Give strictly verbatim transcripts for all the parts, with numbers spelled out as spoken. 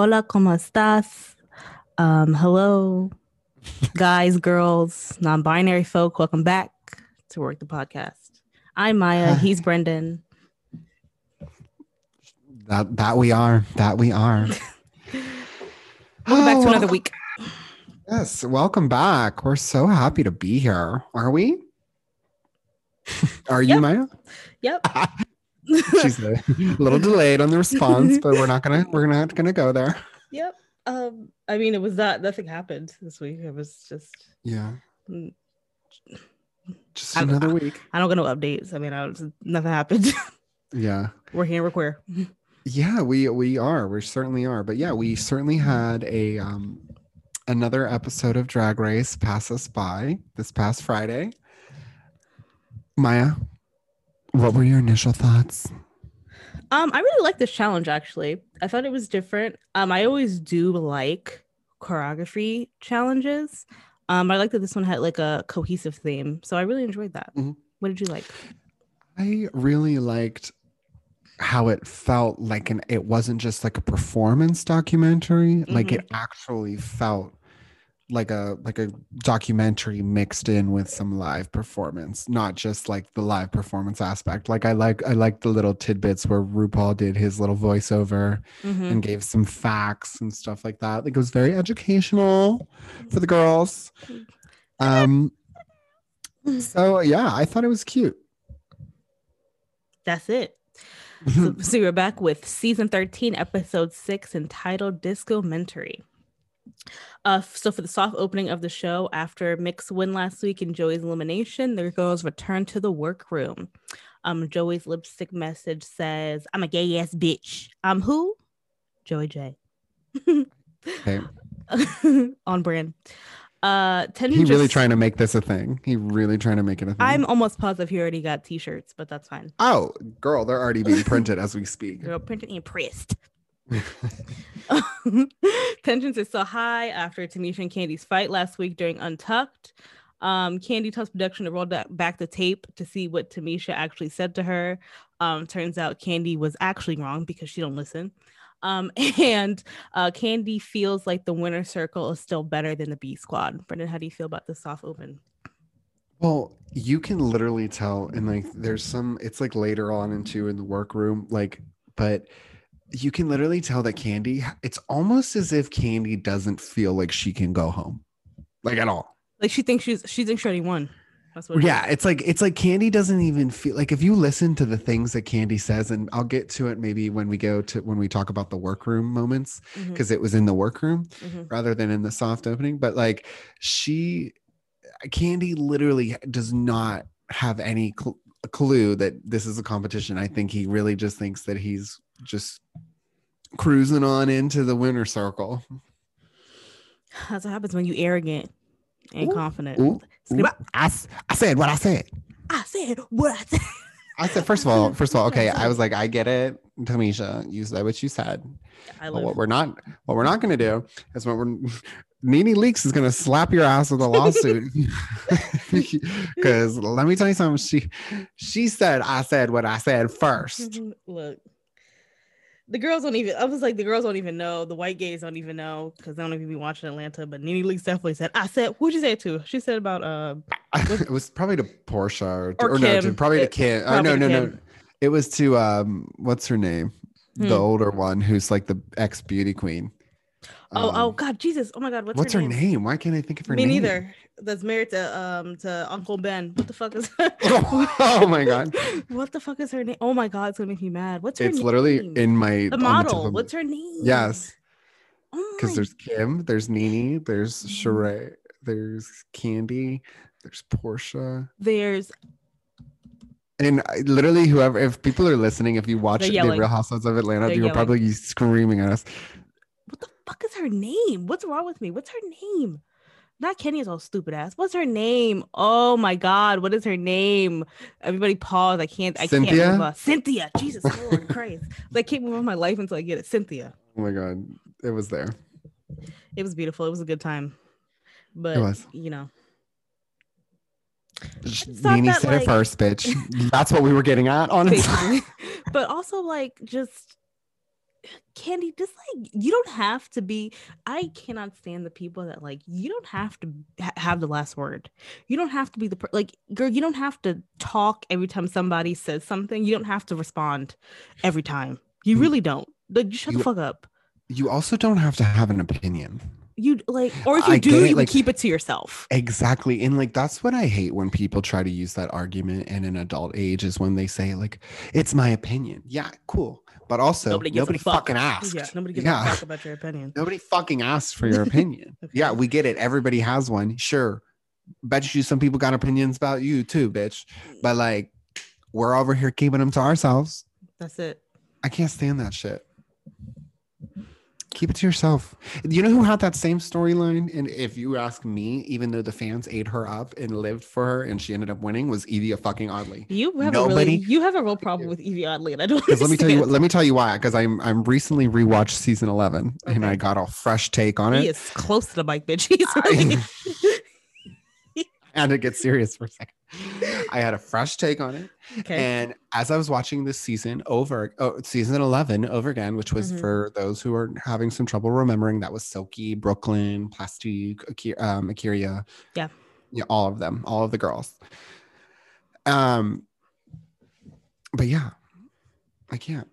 Hola, ¿cómo estás? Um, hello, guys, girls, non-binary folk. Welcome back to Work the Podcast. I'm Maya. He's Brendan. That that we are. That we are. Welcome back Oh, to another welcome. week. Yes, welcome back. We're so happy to be here. Are we? Are you, Yep. Maya? Yep. She's a little delayed on the response, but we're not gonna we're not gonna go there. Yep. Um, I mean, it was not nothing happened this week. It was just Yeah. mm, Just I, another I, week. I don't get no updates. I mean, I was, nothing happened. Yeah. We're here. We're queer. Yeah, we we are. We certainly are. But yeah, we certainly had a um another episode of Drag Race pass us by this past Friday. Maya, what were your initial thoughts? Um, I really like this challenge actually. I thought it was different. Um, I always do like choreography challenges. Um, I like that this one had like a cohesive theme, so I really enjoyed that. Mhm. What did you like? I really liked how it felt like an it wasn't just like a performance documentary, mm-hmm. like it actually felt like a like a documentary mixed in with some live performance, not just like the live performance aspect. Like I like I like the little tidbits where RuPaul did his little voiceover mm-hmm. and gave some facts and stuff like that. Like it was very educational for the girls. Um so yeah, I thought it was cute. That's it. so, so you're back with season thirteen, episode six, entitled Discomentary. Uh, so for the soft opening of the show, after Mick's win last week and Joey's elimination, the girls return to the workroom. Um, Joey's lipstick message says, "I'm a gay ass bitch." I'm who? Joey J. Okay. On brand. Uh, He just, really trying to make this a thing. He really trying to make it a thing. I'm almost positive he already got t-shirts, but that's fine. Oh, girl, they're already being printed as we speak. They're printed and pressed. Tensions is so high after Tamisha and Candy's fight last week during Untucked. Um, Candy tells production to roll back the tape to see what Tamisha actually said to her. Um, turns out Candy was actually wrong because she don't listen. Um, and uh, Candy feels like the winner circle is still better than the B squad. Brendan, how do you feel about the soft open? Well, you can literally tell, and like there's some, it's like later on into in the workroom, like, but you can literally tell that Candy, it's almost as if Candy doesn't feel like she can go home, like at all. Like she thinks she's she thinks she already won. That's what it yeah, is. it's like it's like Candy doesn't even feel like if you listen to the things that Candy says, and I'll get to it maybe when we go to when we talk about the workroom moments, because mm-hmm. it was in the workroom mm-hmm. rather than in the soft opening. But like she, Candy literally does not have any cl- clue that this is a competition. I think he really just thinks that he's just cruising on into the winner circle. That's what happens when you arrogant and ooh, confident. Ooh, ooh. I, I said what I said. I said what I said. I said, first of all, first of all, okay. I was like, I get it, Tamisha. You said what you said. But what we're not, what we're not going to do is what we're. Nene Leakes is going to slap your ass with a lawsuit. Because let me tell you something. She, she said, I said what I said first. Look. The girls don't even, I was like, the girls don't even know. The white gays don't even know because they don't even be watching Atlanta. But Nene Leakes definitely said, I said, who'd you say it to? She said about, uh, it was probably to Portia or, to, or, or no, to, probably it, to Kim. Oh, no, no, Kim. no. It was to, um, what's her name? Hmm. The older one who's like the ex beauty queen. Oh, um, oh God, Jesus. Oh my God. What's, what's her, her name? name? Why can't I think of her Me name? Me neither. That's married to um to Uncle Ben. What the fuck is oh, oh my God. What the fuck is her name? Oh my God, it's gonna make me mad. What's her it's name? It's literally in my the model. The What's her name? Yes. Oh because there's Kim, there's Nene, there's Sheree, there's Candy, there's Portia. There's And literally, whoever, if people are listening, if you watch The Real Housewives of Atlanta, They're you're yelling. probably screaming at us. What the fuck is her name? What's wrong with me? What's her name? Not Kenya's all stupid ass. What's her name? Oh my God, what is her name? Everybody pause. I can't. I Cynthia? can't move on. Cynthia. Jesus Lord Christ. I can't move on my life until I get it. Cynthia. Oh my God, it was there. It was beautiful. It was a good time. But it was. You know. Nene that, said like, it first, bitch. That's what we were getting at, honestly. But also, like, just Candy, just like you don't have to be. I cannot stand the people that like you don't have to ha- have the last word. You don't have to be the per- like girl. You don't have to talk every time somebody says something. You don't have to respond every time. You really don't. Like, just shut the You fuck up. you also don't have to have an opinion. You like, or if you I do, get it, you like- can keep it to yourself. Exactly. And like that's what I hate when people try to use that argument in an adult age is when they say like it's my opinion. Yeah, cool. But also Nobody nobody, gives a fuck. fucking asked. Yeah, nobody gives Yeah. a fuck about your opinion. Nobody fucking asked for your opinion. Okay. Yeah, we get it. Everybody has one. Sure. Bet you some people got opinions about you too, bitch. But like we're over here keeping them to ourselves. That's it. I can't stand that shit. Keep it to yourself. You know who had that same storyline? And if you ask me, even though the fans ate her up and lived for her and she ended up winning, was Evie fucking Oddly. You have Nobody- a really, you have a real problem with Evie Oddly, and I don't. Because let me tell you, understand. let me tell you why. Because I'm I'm recently rewatched season eleven and Okay. I got a fresh take on He it. is close to the mic, bitch. He's really. I had to get serious for a second. I had a fresh take on it. Okay. And as I was watching this season over, oh, season eleven over again, which was Mhm. for those who are having some trouble remembering, that was Silky, Brooklyn, Plastique, Akira, um, Akira. Yeah. Yeah, all of them, all of the girls. Um, but yeah, I can't.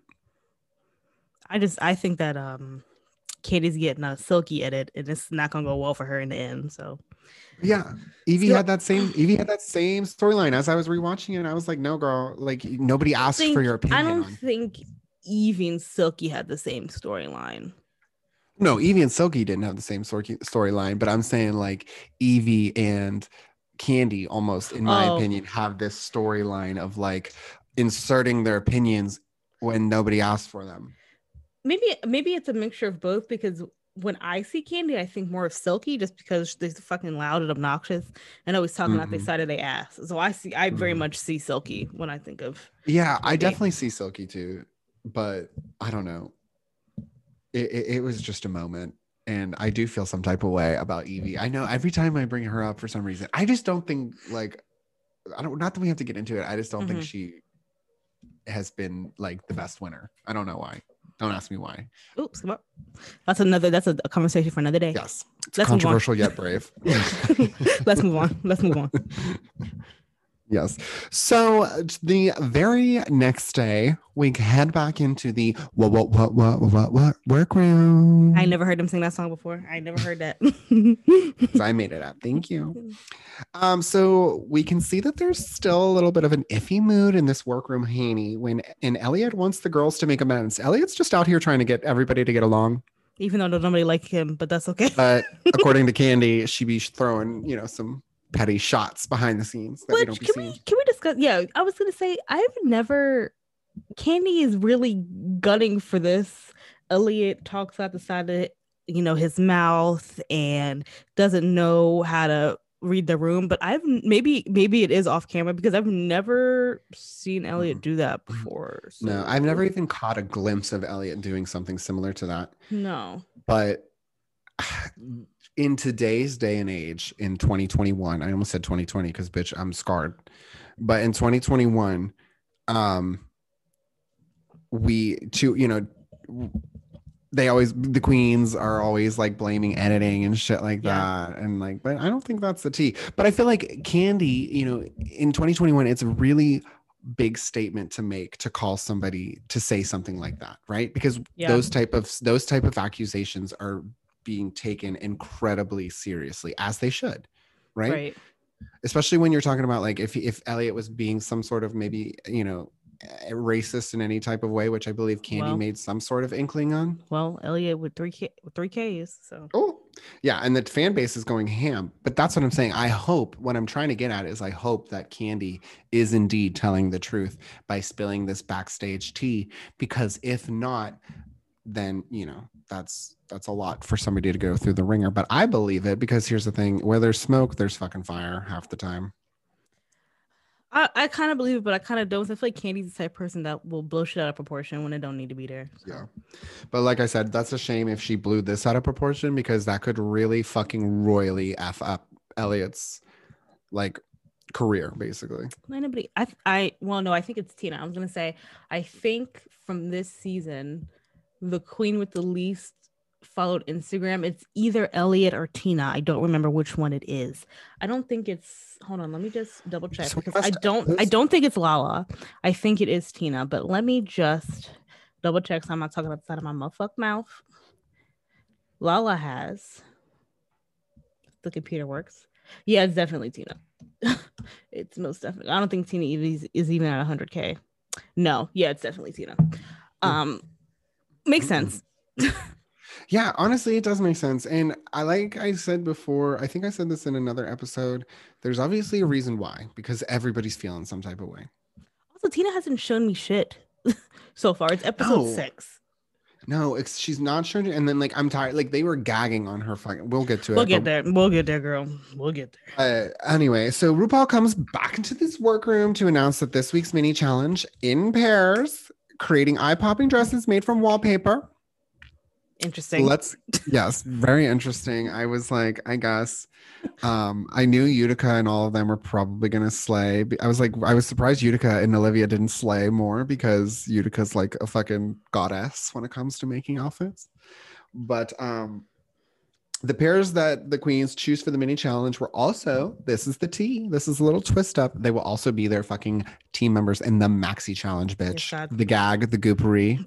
I just, I think that um, Katie's getting a Silky edit, and it's not gonna go well for her in the end. So. Yeah, Evie Still- had that same Evie had that same storyline. As I was rewatching it, I was like, no, girl, like nobody asked think- for your opinion. I don't on. think Evie and Silky had the same storyline. No, Evie and Silky didn't have the same stor- storyline, but I'm saying like Evie and Candy almost, in my Oh. opinion, have this storyline of like inserting their opinions when nobody asked for them. Maybe, maybe it's a mixture of both because when I see Candy, I think more of Silky just because they're fucking loud and obnoxious and always talking out their Mhm. side of their ass. So I see, I very Mhm. much see Silky when I think of. Yeah, I Maybe. definitely see Silky too, but I don't know. It, it, it was just a moment. And I do feel some type of way about Evie. I know every time I bring her up for some reason, I just don't think like, I don't, not that we have to get into it. I just don't think Mhm. she has been like the best winner. I don't know why. Don't ask me why. Oops, come on. That's another. That's a, a conversation for another day. Yes. It's Let's move on. controversial yet brave. Let's move on. Let's move on. Yes. So uh, the very next day, we head back into the what what what what what what workroom. I never heard him sing that song before. I never heard that. So I made it up. Thank you. Um, so we can see that there's still a little bit of an iffy mood in this workroom, Haney, when and Elliot wants the girls to make amends. Elliot's just out here trying to get everybody to get along. Even though nobody likes him, but that's okay. But according to Candy, she be throwing, you know, some petty shots behind the scenes that we don't Which be can seeing. we can we discuss? Yeah, I was gonna say I've never. Candy is really gunning for this. Elliot talks out the side of you know his mouth and doesn't know how to read the room. But I've maybe maybe it is off camera because I've never seen Elliot do that before. So. No, I've never even caught a glimpse of Elliot doing something similar to that. No. But in today's day and age, in twenty twenty-one, I almost said twenty twenty because bitch, I'm scarred. But in twenty twenty-one, um, we to you know, they always the queens are always like blaming editing and shit like Yeah. that, and like, but I don't think that's the tea. But I feel like Candy, you know, in twenty twenty-one, it's a really big statement to make to call somebody to say something like that, right? Because Yeah. those type of those type of accusations are being taken incredibly seriously, as they should, right? Right. Especially when you're talking about like if if Elliot was being some sort of maybe you know racist in any type of way, which I believe Candy Well. made some sort of inkling on. Well, Elliot with three K with three Ks. So Oh, yeah, and the fan base is going ham. But that's what I'm saying. I hope what I'm trying to get at is I hope that Candy is indeed telling the truth by spilling this backstage tea. Because if not, then you know that's that's a lot for somebody to go through the ringer. But I believe it because here's the thing: where there's smoke, there's fucking fire half the time. I, I kind of believe it, but I kind of don't. I feel like Candy's the type of person that will blow shit out of proportion when it don't need to be there. So. Yeah. But like I said, that's a shame if she blew this out of proportion because that could really fucking royally F up Elliot's like career, basically. Anybody, I, I, well, no, I think it's Tina. I was gonna say, I think from this season, the queen with the least followed Instagram, it's either Elliot or Tina. I don't remember which one it is. I don't think it's, hold on, let me just double check, So because must- I don't I don't think it's Lala. I think it is Tina, but let me just double check so I'm not talking about the side of my motherfucking mouth. Lala has, the computer works. Yeah, it's definitely Tina. It's most definitely. I don't think Tina is, is even at one hundred K. No, yeah, it's definitely Tina. Um, makes sense. Yeah, honestly, it does make sense. And I like I said before, I think I said this in another episode. There's obviously a reason why, because everybody's feeling some type of way. Also, Tina hasn't shown me shit so far. It's episode No. six. No, it's she's not sure. And then like I'm tired. Like they were gagging on her fucking. We'll get to We'll it. get but- there. We'll get there, girl. We'll get there. Uh, anyway, so RuPaul comes back into this workroom to announce that this week's mini challenge in pairs, creating eye-popping dresses made from wallpaper. Interesting. Let's yes, very interesting. I was like, I guess um I knew Utica and all of them were probably gonna slay. I was like, I was surprised Utica and Olivia didn't slay more, because Utica's like a fucking goddess when it comes to making outfits. But um the pairs that the queens choose for the mini challenge were also, this is the tea, this is a little twist up, they will also be their fucking team members in the maxi challenge, bitch. Yes, The gag, the goopery.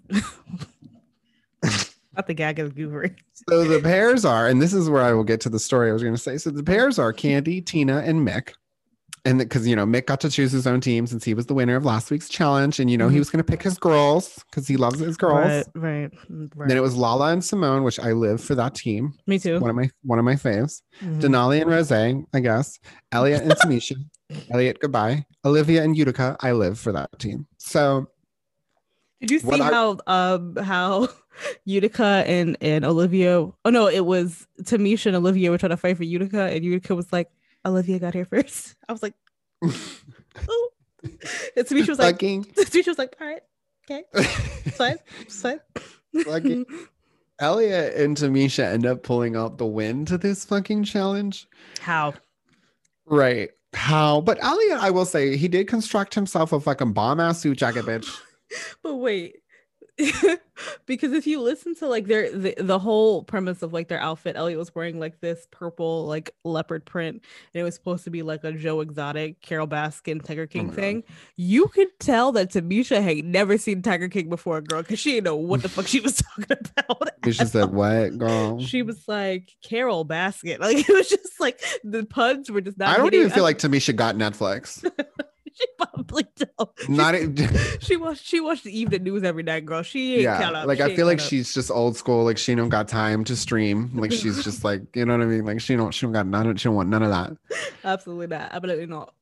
Not the gag of the goobery. So the pairs are, and this is where I will get to the story I was going to say. So the pairs are Candy, Tina, and Mick. And because, you know, Mick got to choose his own team since he was the winner of last week's challenge. And, you know, mm-hmm. he was going to pick his girls because he loves his girls. Right, right, right. Then it was Lala and Simone, which I live for that team. Me too. One of my one of my faves. Mm-hmm. Denali and Rose, I guess. Elliot and Tamisha. Elliot, goodbye. Olivia and Utica, I live for that team. So did you see how I, um how Utica and, and Olivia, oh no, it was Tamisha and Olivia were trying to fight for Utica, and Utica was like, Olivia got here first. I was like, oh. And Tamisha was like, Fucking. Tamisha was like, all right, okay, it's fine, it's fine. Fucking. Elliot and Tamisha end up pulling out the win to this fucking challenge. How? Right. How? But Elliot, I will say, he did construct himself a fucking bomb ass suit jacket, bitch. But wait. Because if you listen to like their the, the whole premise of like their outfit, Elliot was wearing like this purple like leopard print, and it was supposed to be like a Joe Exotic, Carol Baskin, Tiger King oh thing. God. You could tell that Tamisha had never seen Tiger King before, girl, because she didn't know what the fuck she was talking about. She said, "What, girl?" She was like Carol Baskin. Like it was just like the puns were just not. I don't hitting. even feel like Tamisha got Netflix. She probably don't. Not she, she watched she watched the evening news every night, girl. She ain't yeah, count up. like she I feel like up. she's just old school. Like she don't got time to stream. Like she's just like, you know what I mean? Like she don't she don't got none of she don't want none of that. Absolutely not. Absolutely not.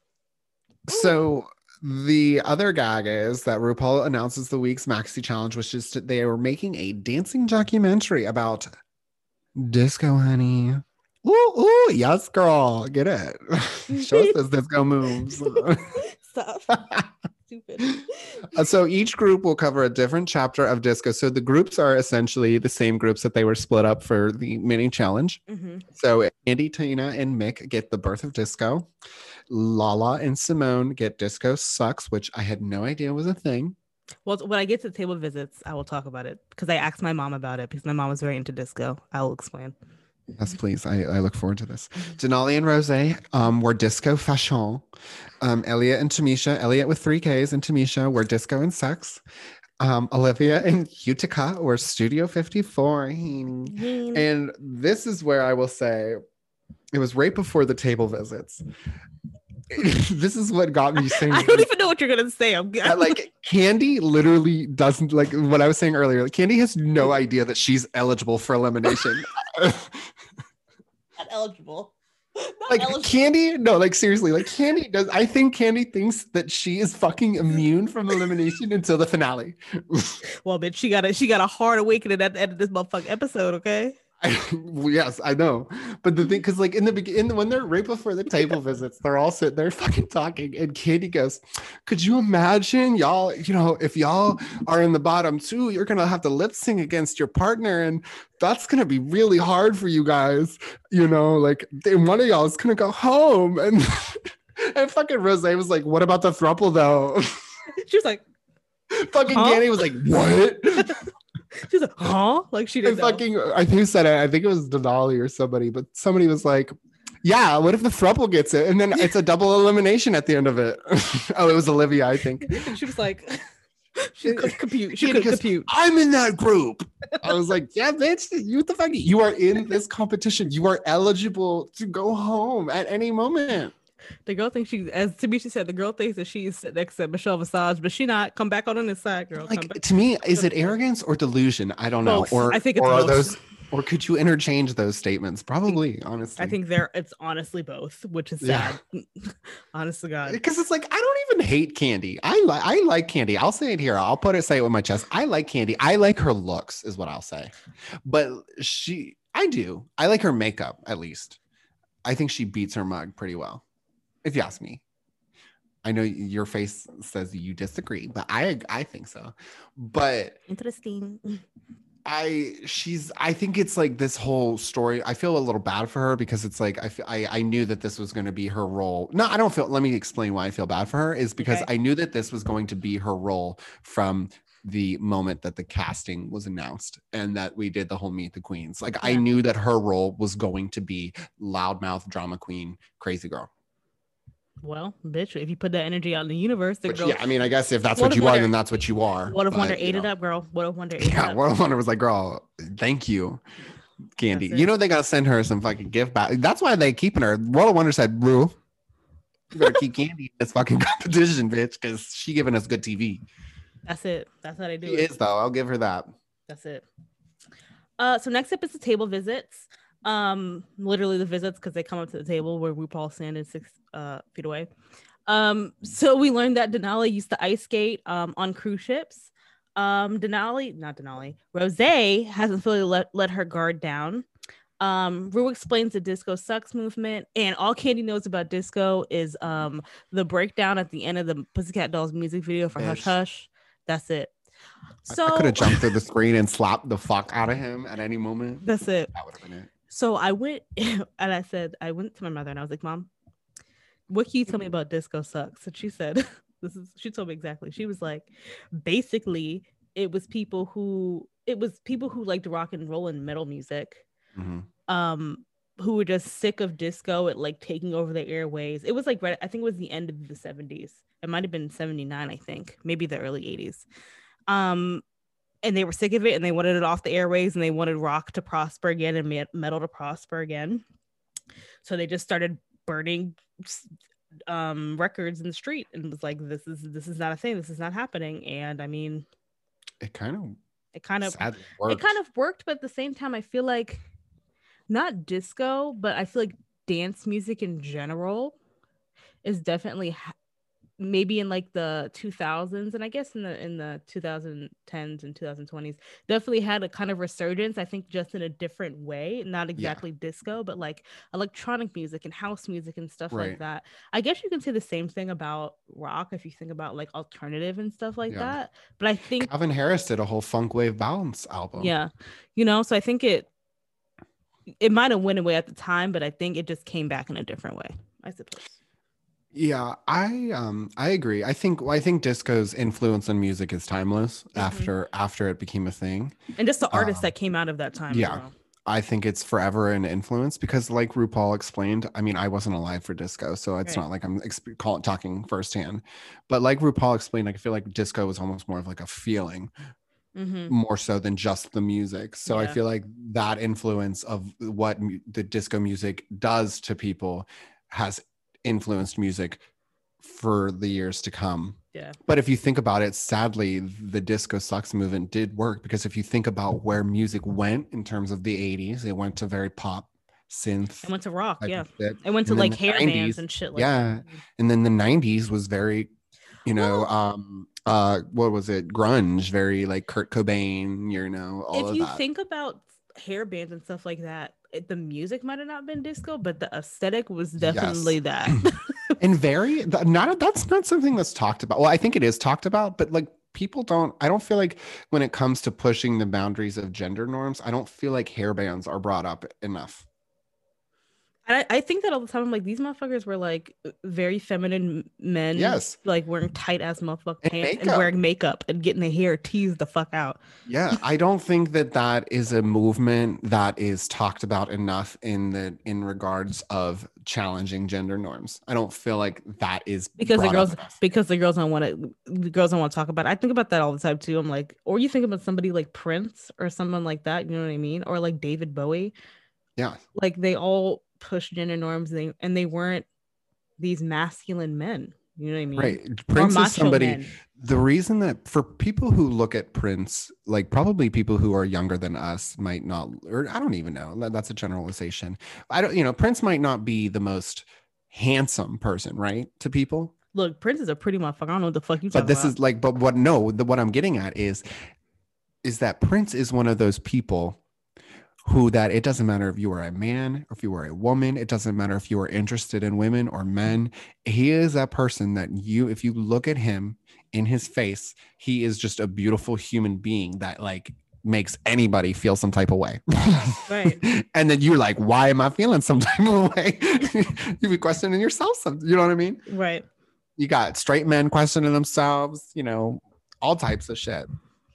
So the other gag is that RuPaul announces the week's maxi challenge, which is to, they are making a dancing documentary about disco, honey. Ooh, ooh, yes, girl. Get it. Show us those disco moves. Stop. Stupid. So each group will cover a different chapter of disco. So the groups are essentially the same groups that they were split up for the mini challenge. Mm-hmm. So Andy, Tina, and Mick get the birth of disco. Lala and Simone get Disco Sucks, which I had no idea was a thing. Well, when I get to table visits, I will talk about it because I asked my mom about it because my mom was very into disco. I will explain. Yes, please. I, I look forward to this. Denali and Rose um, were Disco Fashion. Um, Elliot and Tamisha, Elliot with three Ks and Tamisha were Disco and Sex. Um, Olivia and Utica were Studio fifty-four. Mm. And this is where I will say, it was right before the table visits. This is what got me saying. I don't even know what you're gonna say. I'm like Candy literally doesn't like what I was saying earlier. Like, Candy has no idea that she's eligible for elimination. Not eligible. Not like eligible. Candy, no, like seriously, like Candy does. I think Candy thinks that she is fucking immune from elimination until the finale. Well, bitch, she got a she got a hard awakening at the end of this motherfucking episode. Okay. I, yes, I know, but the thing, because like in the beginning, when they're right before the table visits, they're all sitting there fucking talking, and Katie goes, "Could you imagine, y'all? You know, if y'all are in the bottom two, you're gonna have to lip sync against your partner, and that's gonna be really hard for you guys. You know, like then one of y'all is gonna go home." And and fucking Rose was like, "What about the throuple though?" She was like, "Fucking huh? Candy was like, what?" She's like, huh? Like she I didn't know. fucking, I think who said it? I think it was Denali or somebody, but somebody was like, yeah, what if the throuple gets it? And then it's a double elimination at the end of it. Oh, it was Olivia, I think. She was like, she couldn't compute. She Yeah, couldn't because compute. I'm in that group. I was like, yeah, bitch, you what the fuck? You are in this competition. You are eligible to go home at any moment. The girl thinks she, as Tamisha said, the girl thinks that she's sitting next to Michelle Visage, but she not. Come back on this side, girl. Come Like back. to me, is it arrogance or delusion? I don't know. Both. Or I think it's or are both. those or could you interchange those statements? Probably, honestly. I think they're it's honestly both, which is Yeah. sad. Honest to God. Because it's like I don't even hate Candy. I like I like Candy. I'll say it here. I'll put it say it with my chest. I like Candy. I like her looks, is what I'll say. But she, I do. I like her makeup at least. I think she beats her mug pretty well, if you ask me. I know your face says you disagree, but I I think so. But Interesting. I she's I think it's like this whole story. I feel a little bad for her because it's like I feel, I, I knew that this was going to be her role. No, I don't feel. Let me explain why I feel bad for her is because Okay. I knew that this was going to be her role from the moment that the casting was announced and that we did the whole Meet the Queens. Like I Yeah. knew that her role was going to be loudmouth drama queen, crazy girl. Well, bitch, if you put that energy out in the universe, the Which, girl. yeah, I mean, I guess if that's What what if you Wonder- are, then that's what you are. What if but, Wonder you ate know. it up, girl? What if Wonder ate Yeah, it up? World of Wonder was like, girl, thank you, Candy. That's it. You know they gotta send her some fucking gift back. That's why they keeping her. World of Wonder said, "Bro, you better keep Candy in this fucking competition, bitch, because she giving us good T V." That's it. That's how they do She it. is though. I'll give her that. That's it. Uh, so next up is the table visits. Um, literally the visits because they come up to the table where RuPaul's standing six uh feet away. Um, so we learned that Denali used to ice skate um on cruise ships. Um, Denali, not Denali, Rose hasn't fully let, let her guard down. Um, Rue explains the disco sucks movement, and all Candy knows about disco is um the breakdown at the end of the Pussycat Dolls music video for Hush Bitch. Hush. That's it. So I could have jumped through the screen and slapped the fuck out of him at any moment. That's it. That would have been it. So I went and I said, I went to my mother and I was like, Mom, what can you tell me about disco sucks? And she said, this is, she told me exactly. She was like, basically, it was people who, it was people who liked rock and roll and metal music, Mm-hmm. um, who were just sick of disco at like taking over the airways. It was like, right, I think it was the end of the seventies. It might've been seventy-nine, I think, maybe the early eighties. Um, and they were sick of it and they wanted it off the airways and they wanted rock to prosper again and metal to prosper again. So they just started burning um, records in the street and was like, this is, this is not a thing. This is not happening. And I mean, It kind of, it kind of, sadly worked. it kind of worked, but at the same time, I feel like not disco, but I feel like dance music in general is definitely ha- maybe in like the two thousands and I guess in the in the twenty tens and twenty twenties definitely had a kind of resurgence. I think just in a different way, not exactly yeah. disco, but like electronic music and house music and stuff right. like that. I guess you can say the same thing about rock if you think about like alternative and stuff like yeah. that. But I think Calvin Harris did a whole funk wave bounce album. Yeah, you know, so I think it it might have went away at the time, but I think it just came back in a different way, I suppose. Yeah, I um I agree. I think I think disco's influence on music is timeless mm-hmm. after after it became a thing. And just the artists uh, that came out of that time. Yeah. As well. I think it's forever an influence because like RuPaul explained, I mean, I wasn't alive for disco, so it's right. not like I'm exp- call, talking firsthand. But like RuPaul explained, like, I feel like disco was almost more of like a feeling mm-hmm. more so than just the music. So yeah. I feel like that influence of what mu- the disco music does to people has influenced music for the years to come. Yeah. But if you think about it, sadly, the disco sucks movement did work because if you think about where music went in terms of the eighties, it went to very pop, synth. It went to rock, yeah. It went to and like hair bands and shit like yeah. that. And then the nineties was very, you know, well, um, uh, what was it? Grunge, very like Kurt Cobain, you know, all if of you that. think about hair bands and stuff like that, it, the music might have not been disco, but the aesthetic was definitely yes. that. And very not that's not something that's talked about. Well, I think it is talked about, but like people don't I don't feel like when it comes to pushing the boundaries of gender norms, I don't feel like hair bands are brought up enough. I, I think that all the time. I'm like, these motherfuckers were like very feminine men, Yes, like wearing tight ass motherfucking and pants and makeup. wearing makeup and getting their hair teased the fuck out. Yeah, I don't think that that is a movement that is talked about enough in the in regards of challenging gender norms. I don't feel like that is Because the brought up girls, enough. because the girls don't want to, the girls don't want to talk about it. I think about that all the time too. I'm like, or you think about somebody like Prince or someone like that. You know what I mean? Or like David Bowie. Yeah, Like they all push gender norms. They and they weren't these masculine men. You know what I mean? right. Or Prince is macho somebody. men. The reason that for people who look at Prince, like probably people who are younger than us might not, or I don't even know. That- That's a generalization. I don't, you know, Prince might not be the most handsome person, right? To people. Look, Prince is a pretty motherfucker. I don't know what the fuck you But talking this about. is like, but what no, the, what I'm getting at is is that Prince is one of those people who that it doesn't matter if you are a man or if you are a woman, it doesn't matter if you are interested in women or men. He is that person that you, if you look at him in his face, he is just a beautiful human being that like makes anybody feel some type of way. Right. And then you're like, why am I feeling some type of way? You be questioning yourself. Some, you know what I mean? Right. You got straight men questioning themselves, you know, all types of shit.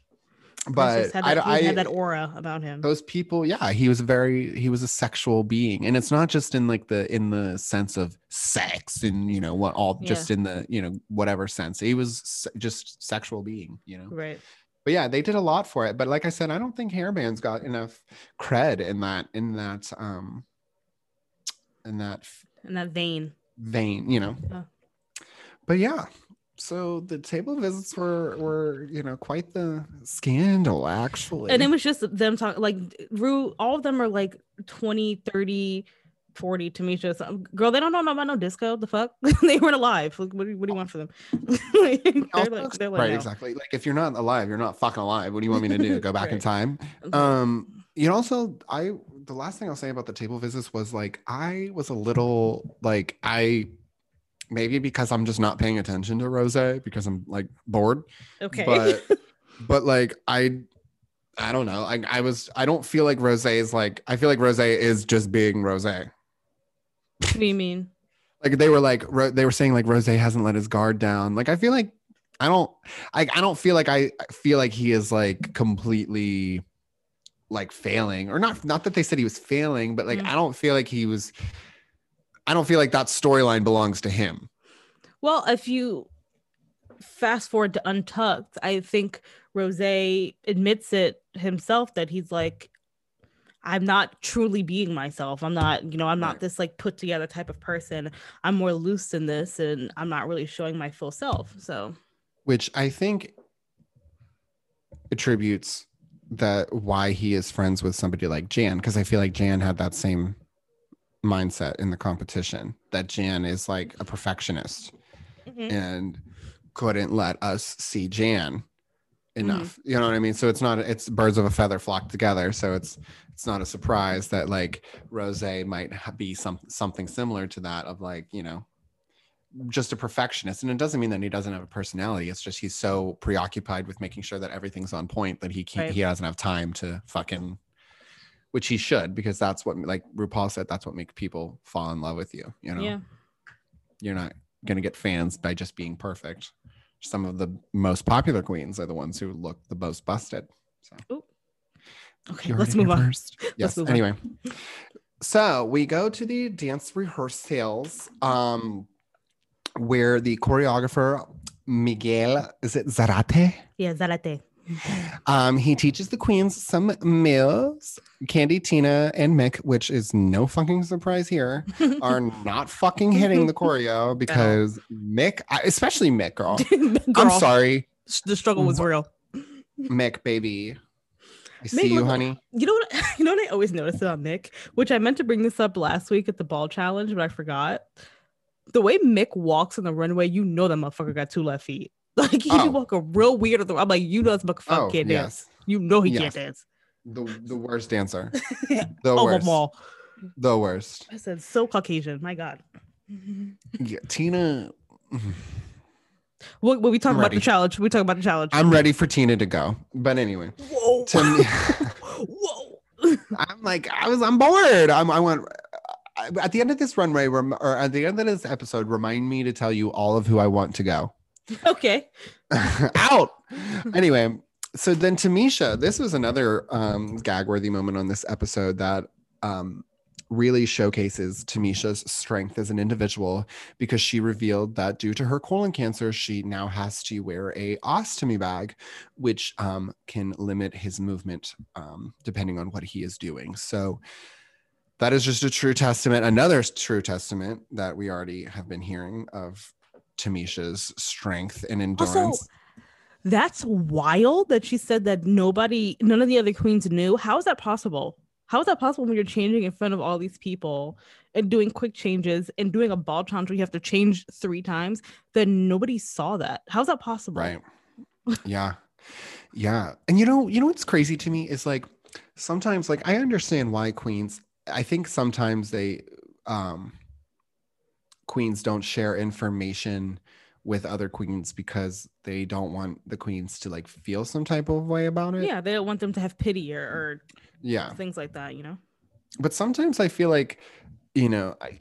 But had I, that, I, he had that aura about him. Those people, yeah, he was very, he was a sexual being, and it's not just in like the in the sense of sex and you know what all Yeah. just in the you know whatever sense. He was se- just sexual being, you know. Right. But yeah, they did a lot for it. But like I said, I don't think hair bands got enough cred in that in that um in that In that vein. vein, you know. Oh. But yeah. So the table visits were were you know quite the scandal actually. And it was just them talking like Rue, all of them are like twenty, thirty, forty. Tamisha, so, girl, they don't know about no disco. The fuck? They weren't alive. Like, what, do you, what do you want for them? Like, they're like, they're like, right, no. exactly. Like if you're not alive, you're not fucking alive. What do you want me to do? Go back Right. in time? Okay. Um, you know, also I the last thing I'll say about the table visits was like I was a little like I maybe because I'm just not paying attention to Rose because I'm like bored. Okay. But but like I I don't know. I I was I don't feel like Rose is like I feel like Rose is just being Rose. What do you mean? Like they were like they were saying like Rose hasn't let his guard down. Like I feel like I don't I I don't feel like I feel like he is like completely like failing or not not that they said he was failing, but like mm. I don't feel like he was I don't feel like that storyline belongs to him. Well, if you fast forward to Untucked, I think Rose admits it himself that he's like, I'm not truly being myself. I'm not, you know, I'm not right. this like put together type of person. I'm more loose than this and I'm not really showing my full self. So, which I think attributes that why he is friends with somebody like Jan, because I feel like Jan had that same mindset in the competition that Jan is like a perfectionist mm-hmm. and couldn't let us see Jan enough. Mm-hmm. You know what I mean? So it's not, it's birds of a feather flock together. So it's, it's not a surprise that like Rose might be some, something similar to that of like, you know, just a perfectionist. And it doesn't mean that he doesn't have a personality. It's just, he's so preoccupied with making sure that everything's on point that he can't, right. he doesn't have time to fucking, which he should, because that's what, like RuPaul said, that's what makes people fall in love with you. You know, yeah. You're not going to get fans by just being perfect. Some of the most popular queens are the ones who look the most busted. So, Ooh. Okay, let's move on. First. Yes. Move anyway, on. So we go to the dance rehearsals, um, where the choreographer Miguel, is it Zarate? Yeah, Zarate. Um, he teaches the queens some moves. Candy, Tina, and Mick, which is no fucking surprise here, are not fucking hitting the choreo because no. Mick, especially Mick, girl. girl. I'm sorry. The struggle was real. Mick, baby. I see Mick, you, honey. You know what? You know what I always notice about Mick, which I meant to bring this up last week at the ball challenge, but I forgot. The way Mick walks on the runway, you know that motherfucker got two left feet. Like he oh. be walking real weird. I'm like, you know this motherfucker oh, can't yes. dance. You know he yes. can't dance. The the worst dancer. The oh, worst. All. The worst. I said so Caucasian. My God. Yeah, Tina. When we talk about the challenge, we talk about the challenge. I'm ready for Tina to go. But anyway. Whoa. To me, Whoa. I'm like, I was, I'm bored. I'm, I went, at the end of this runway, rem- or at the end of this episode, remind me to tell you all of who I want to go. Okay. Out. Anyway, so then Tamisha, this was another um, gag-worthy moment on this episode that um, really showcases Tamisha's strength as an individual, because she revealed that due to her colon cancer, she now has to wear a ostomy bag, which um, can limit his movement um, depending on what he is doing. So that is just a true testament, another true testament that we already have been hearing of Tamisha's strength and endurance. Also, that's wild that she said that nobody, none of the other queens knew. How is that possible? How is that possible when you're changing in front of all these people and doing quick changes and doing a ball challenge where you have to change three times? Then nobody saw that. How's that possible? Right. Yeah. Yeah. And you know, you know what's crazy to me is like sometimes, like, I understand why queens, I think sometimes they um queens don't share information with other queens because they don't want the queens to like feel some type of way about it. Yeah, they don't want them to have pity or, or yeah, things like that, you know. But sometimes I feel like, you know, I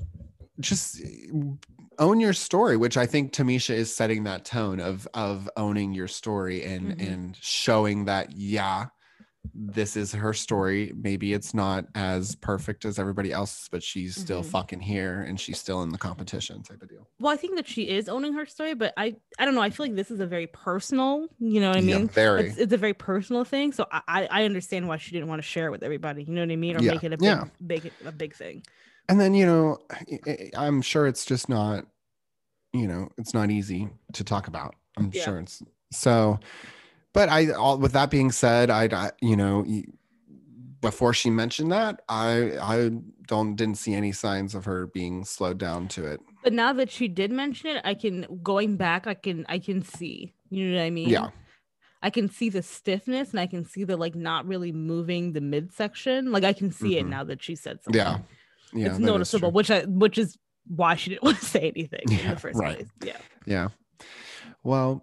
just own your story, which I think Tamisha is setting that tone of of owning your story and mm-hmm. and showing that, yeah, this is her story. Maybe it's not as perfect as everybody else, but she's mm-hmm. still fucking here and she's still in the competition type of deal. Well, I think that she is owning her story, but I I don't know. I feel like this is a very personal, you know what I yeah, mean? Very. It's, it's a very personal thing. So I I understand why she didn't want to share it with everybody. You know what I mean? Or yeah. make it a big, yeah. big a big thing. And then, you know, I'm sure it's just not, you know, it's not easy to talk about. I'm yeah. sure it's so. But I, all, with that being said, I, I, you know, before she mentioned that, I, I don't didn't see any signs of her being slowed down to it. But now that she did mention it, I can going back, I can, I can see. You know what I mean? Yeah. I can see the stiffness, and I can see the like not really moving the midsection. Like I can see mm-hmm. it now that she said something. Yeah, yeah, it's noticeable, which I, which is why she didn't want to say anything yeah, in the first right. place. Yeah. Yeah. Well,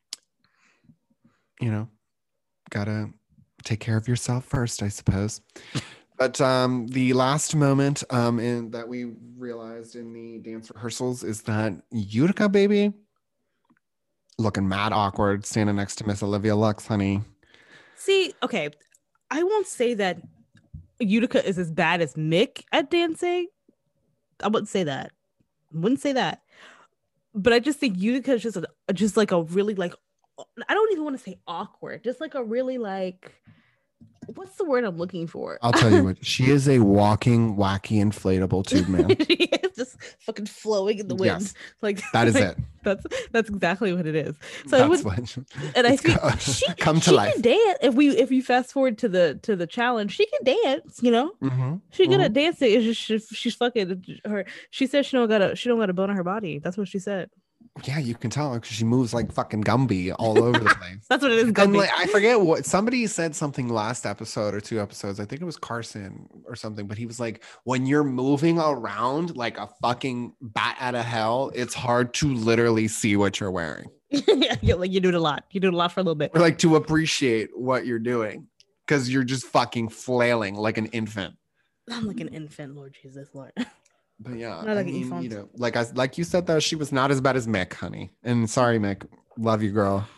you know, gotta take care of yourself first, I suppose. But um, the last moment um, in, that we realized in the dance rehearsals is that Utica, baby, looking mad awkward, standing next to Miss Olivia Lux, honey. See, okay, I won't say that Utica is as bad as Mick at dancing. I wouldn't say that. I wouldn't say that. But I just think Utica is just a, just like a really like, I don't even want to say awkward, just like a really like, what's the word I'm looking for? I'll tell you what, she is a walking, wacky, inflatable tube man. She is just fucking flowing in the wind. Yes, like that is like, it. That's that's exactly what it is. So that's it would, what, and I think go, she come to she life. Can dance. If we if you fast forward to the to the challenge, she can dance. You know, mm-hmm, she's mm-hmm. good at dancing. It's just she, she's fucking her. She said she don't got a she don't got a bone in her body. That's what she said. Yeah, you can tell because she moves like fucking Gumby all over the place. That's what it is. Gumby. And like, I forget what somebody said something last episode or two episodes. I think it was Carson or something, but he was like, when you're moving around like a fucking bat out of hell, it's hard to literally see what you're wearing. Yeah, like you do it a lot. You do it a lot for a little bit. Or like to appreciate what you're doing because you're just fucking flailing like an infant. I'm like an infant, Lord Jesus, Lord. But yeah, not I like mean, you know, like I like you said though, she was not as bad as Mick, honey. And sorry, Mick, love you, girl.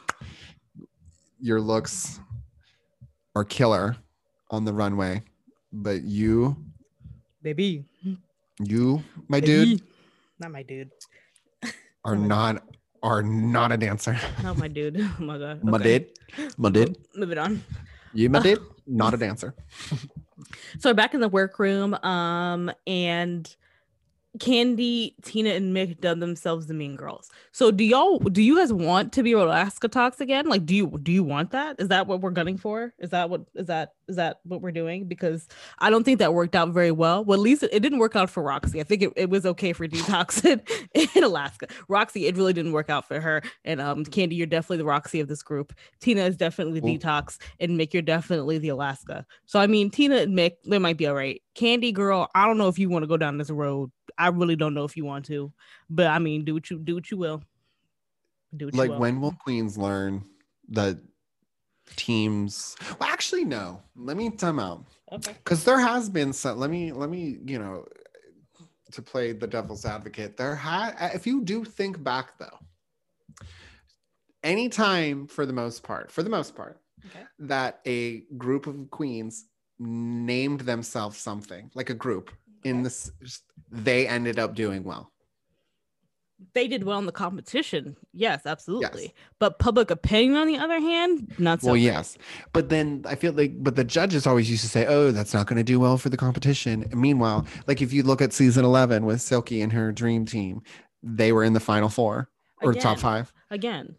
Your looks are killer on the runway, but you, baby, you, my baby. dude, not my dude, are not are not a dancer. Not my dude. Oh my god, my okay. dude, my dude. Moving on. You, my dude, not a dancer. So we're back in the workroom, um, and Candy, Tina, and Mick done themselves the mean girls. So do y'all do you guys want to be Alaska Talks again? Like, do you do you want that? Is that what we're gunning for? Is that what is that is that what we're doing? Because I don't think that worked out very well. Well, at least it, it didn't work out for Roxy. I think it, it was okay for Detox in, in Alaska. Roxy, it really didn't work out for her. And um, Candy, you're definitely the Roxy of this group. Tina is definitely the Ooh. Detox, and Mick, you're definitely the Alaska. So I mean, Tina and Mick, they might be all right. Candy, girl, I don't know if you want to go down this road. I really don't know if you want to, but I mean, do what you do what you will. Do what like you will. When will queens learn that teams? Well, actually, no. Let me time out. Okay. Because there has been some. Let me let me you know to play the devil's advocate, there had, if you do think back though, anytime for the most part, for the most part, okay, that a group of queens named themselves something, like a group okay. in this, they ended up doing well. They did well in the competition. Yes, absolutely. Yes. But public opinion, on the other hand, not so well, great. Yes. But then I feel like, but the judges always used to say, oh, that's not going to do well for the competition. And meanwhile, like if you look at season eleven with Silky and her dream team, they were in the final four or again, top five. Again,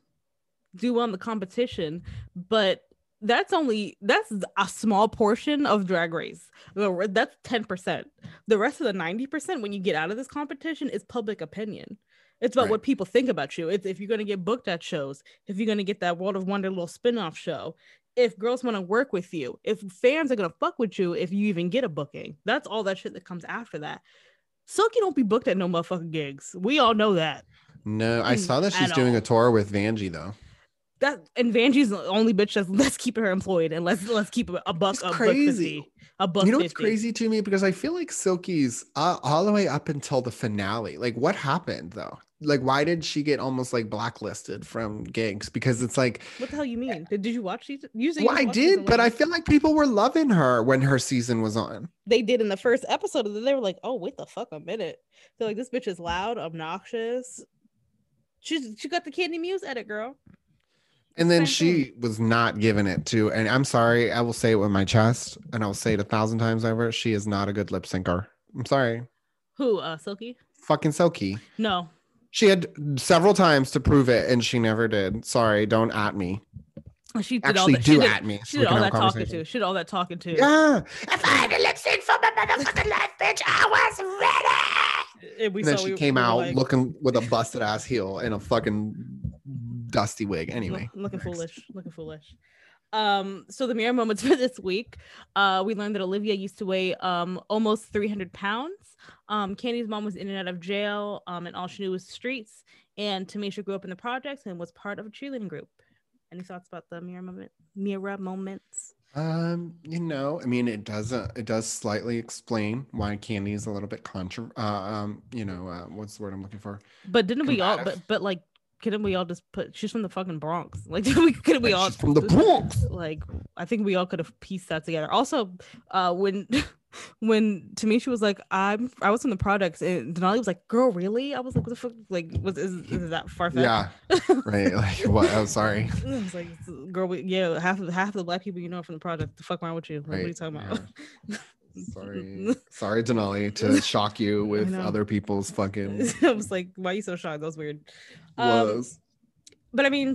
do well in the competition, but that's only, that's a small portion of Drag Race. That's ten percent. The rest of the ninety percent, when you get out of this competition, is public opinion. It's about right. what people think about you. It's if you're going to get booked at shows, if you're going to get that World of Wonder little spin-off show, if girls want to work with you, if fans are going to fuck with you, if you even get a booking. That's all that shit that comes after that. Silky don't be booked at no motherfucking gigs. We all know that. No, I saw that she's doing all. a tour with Vanjie though. That and Vanjie's the only bitch that's let's keep her employed and let's let's keep a buck it's a crazy. buck fifty. A buck you know fifty. What's crazy to me, because I feel like Silky's uh, all the way up until the finale. Like what happened though? Like why did she get almost like blacklisted from gigs? Because it's like, what the hell you mean? Did, did you watch these? Usually well, I did, but I feel like people were loving her when her season was on. They did in the first episode of it. They were like, oh, wait the fuck a minute. They're like, this bitch is loud, obnoxious. She's she got the Candy Muse edit, girl. And then she thing. was not giving it to, and I'm sorry, I will say it with my chest, and I'll say it a thousand times over. She is not a good lip syncer. I'm sorry. Who? Uh, Silky? Fucking Silky. No. She had several times to prove it, and she never did. Sorry, don't at me. She did Actually, all that, do she did, at me. She did all that talking to. She did all that talking to. Yeah. If I had to lip sync for my motherfucking life, bitch, I was ready. And, we and then she we, came we out like... looking with a busted ass heel and a fucking dusty wig. Anyway, looking next. foolish. Looking foolish. Um, so the mirror moments for this week, uh, we learned that Olivia used to weigh um almost three hundred pounds. Um, Candy's mom was in and out of jail, um, and all she knew was streets. And Tamisha grew up in the projects and was part of a cheerleading group. Any thoughts about the mirror moment? Mirror moments? Um, you know, I mean, it does uh, it does slightly explain why Candy is a little bit contra. Uh, um, you know, uh, what's the word I'm looking for? But didn't Combative. we all? But but like. Couldn't we all just put she's from the fucking Bronx? Like we couldn't we all she's from the Bronx? Like I think we all could have pieced that together. Also, uh when when Tamisha was like, I'm I was from the projects, and Denali was like, girl, really? I was like, what the fuck? Like, was is, is that far fetched? Yeah. Right. Like what? I'm sorry. I was like, girl, we, yeah, half of half of the black people you know from the project. The fuck wrong with you? Like, right. What are you talking about? Yeah. Sorry, sorry, Denali, to shock you with other people's fucking. I was like, why are you so shocked? That was weird. Um, was, but I mean,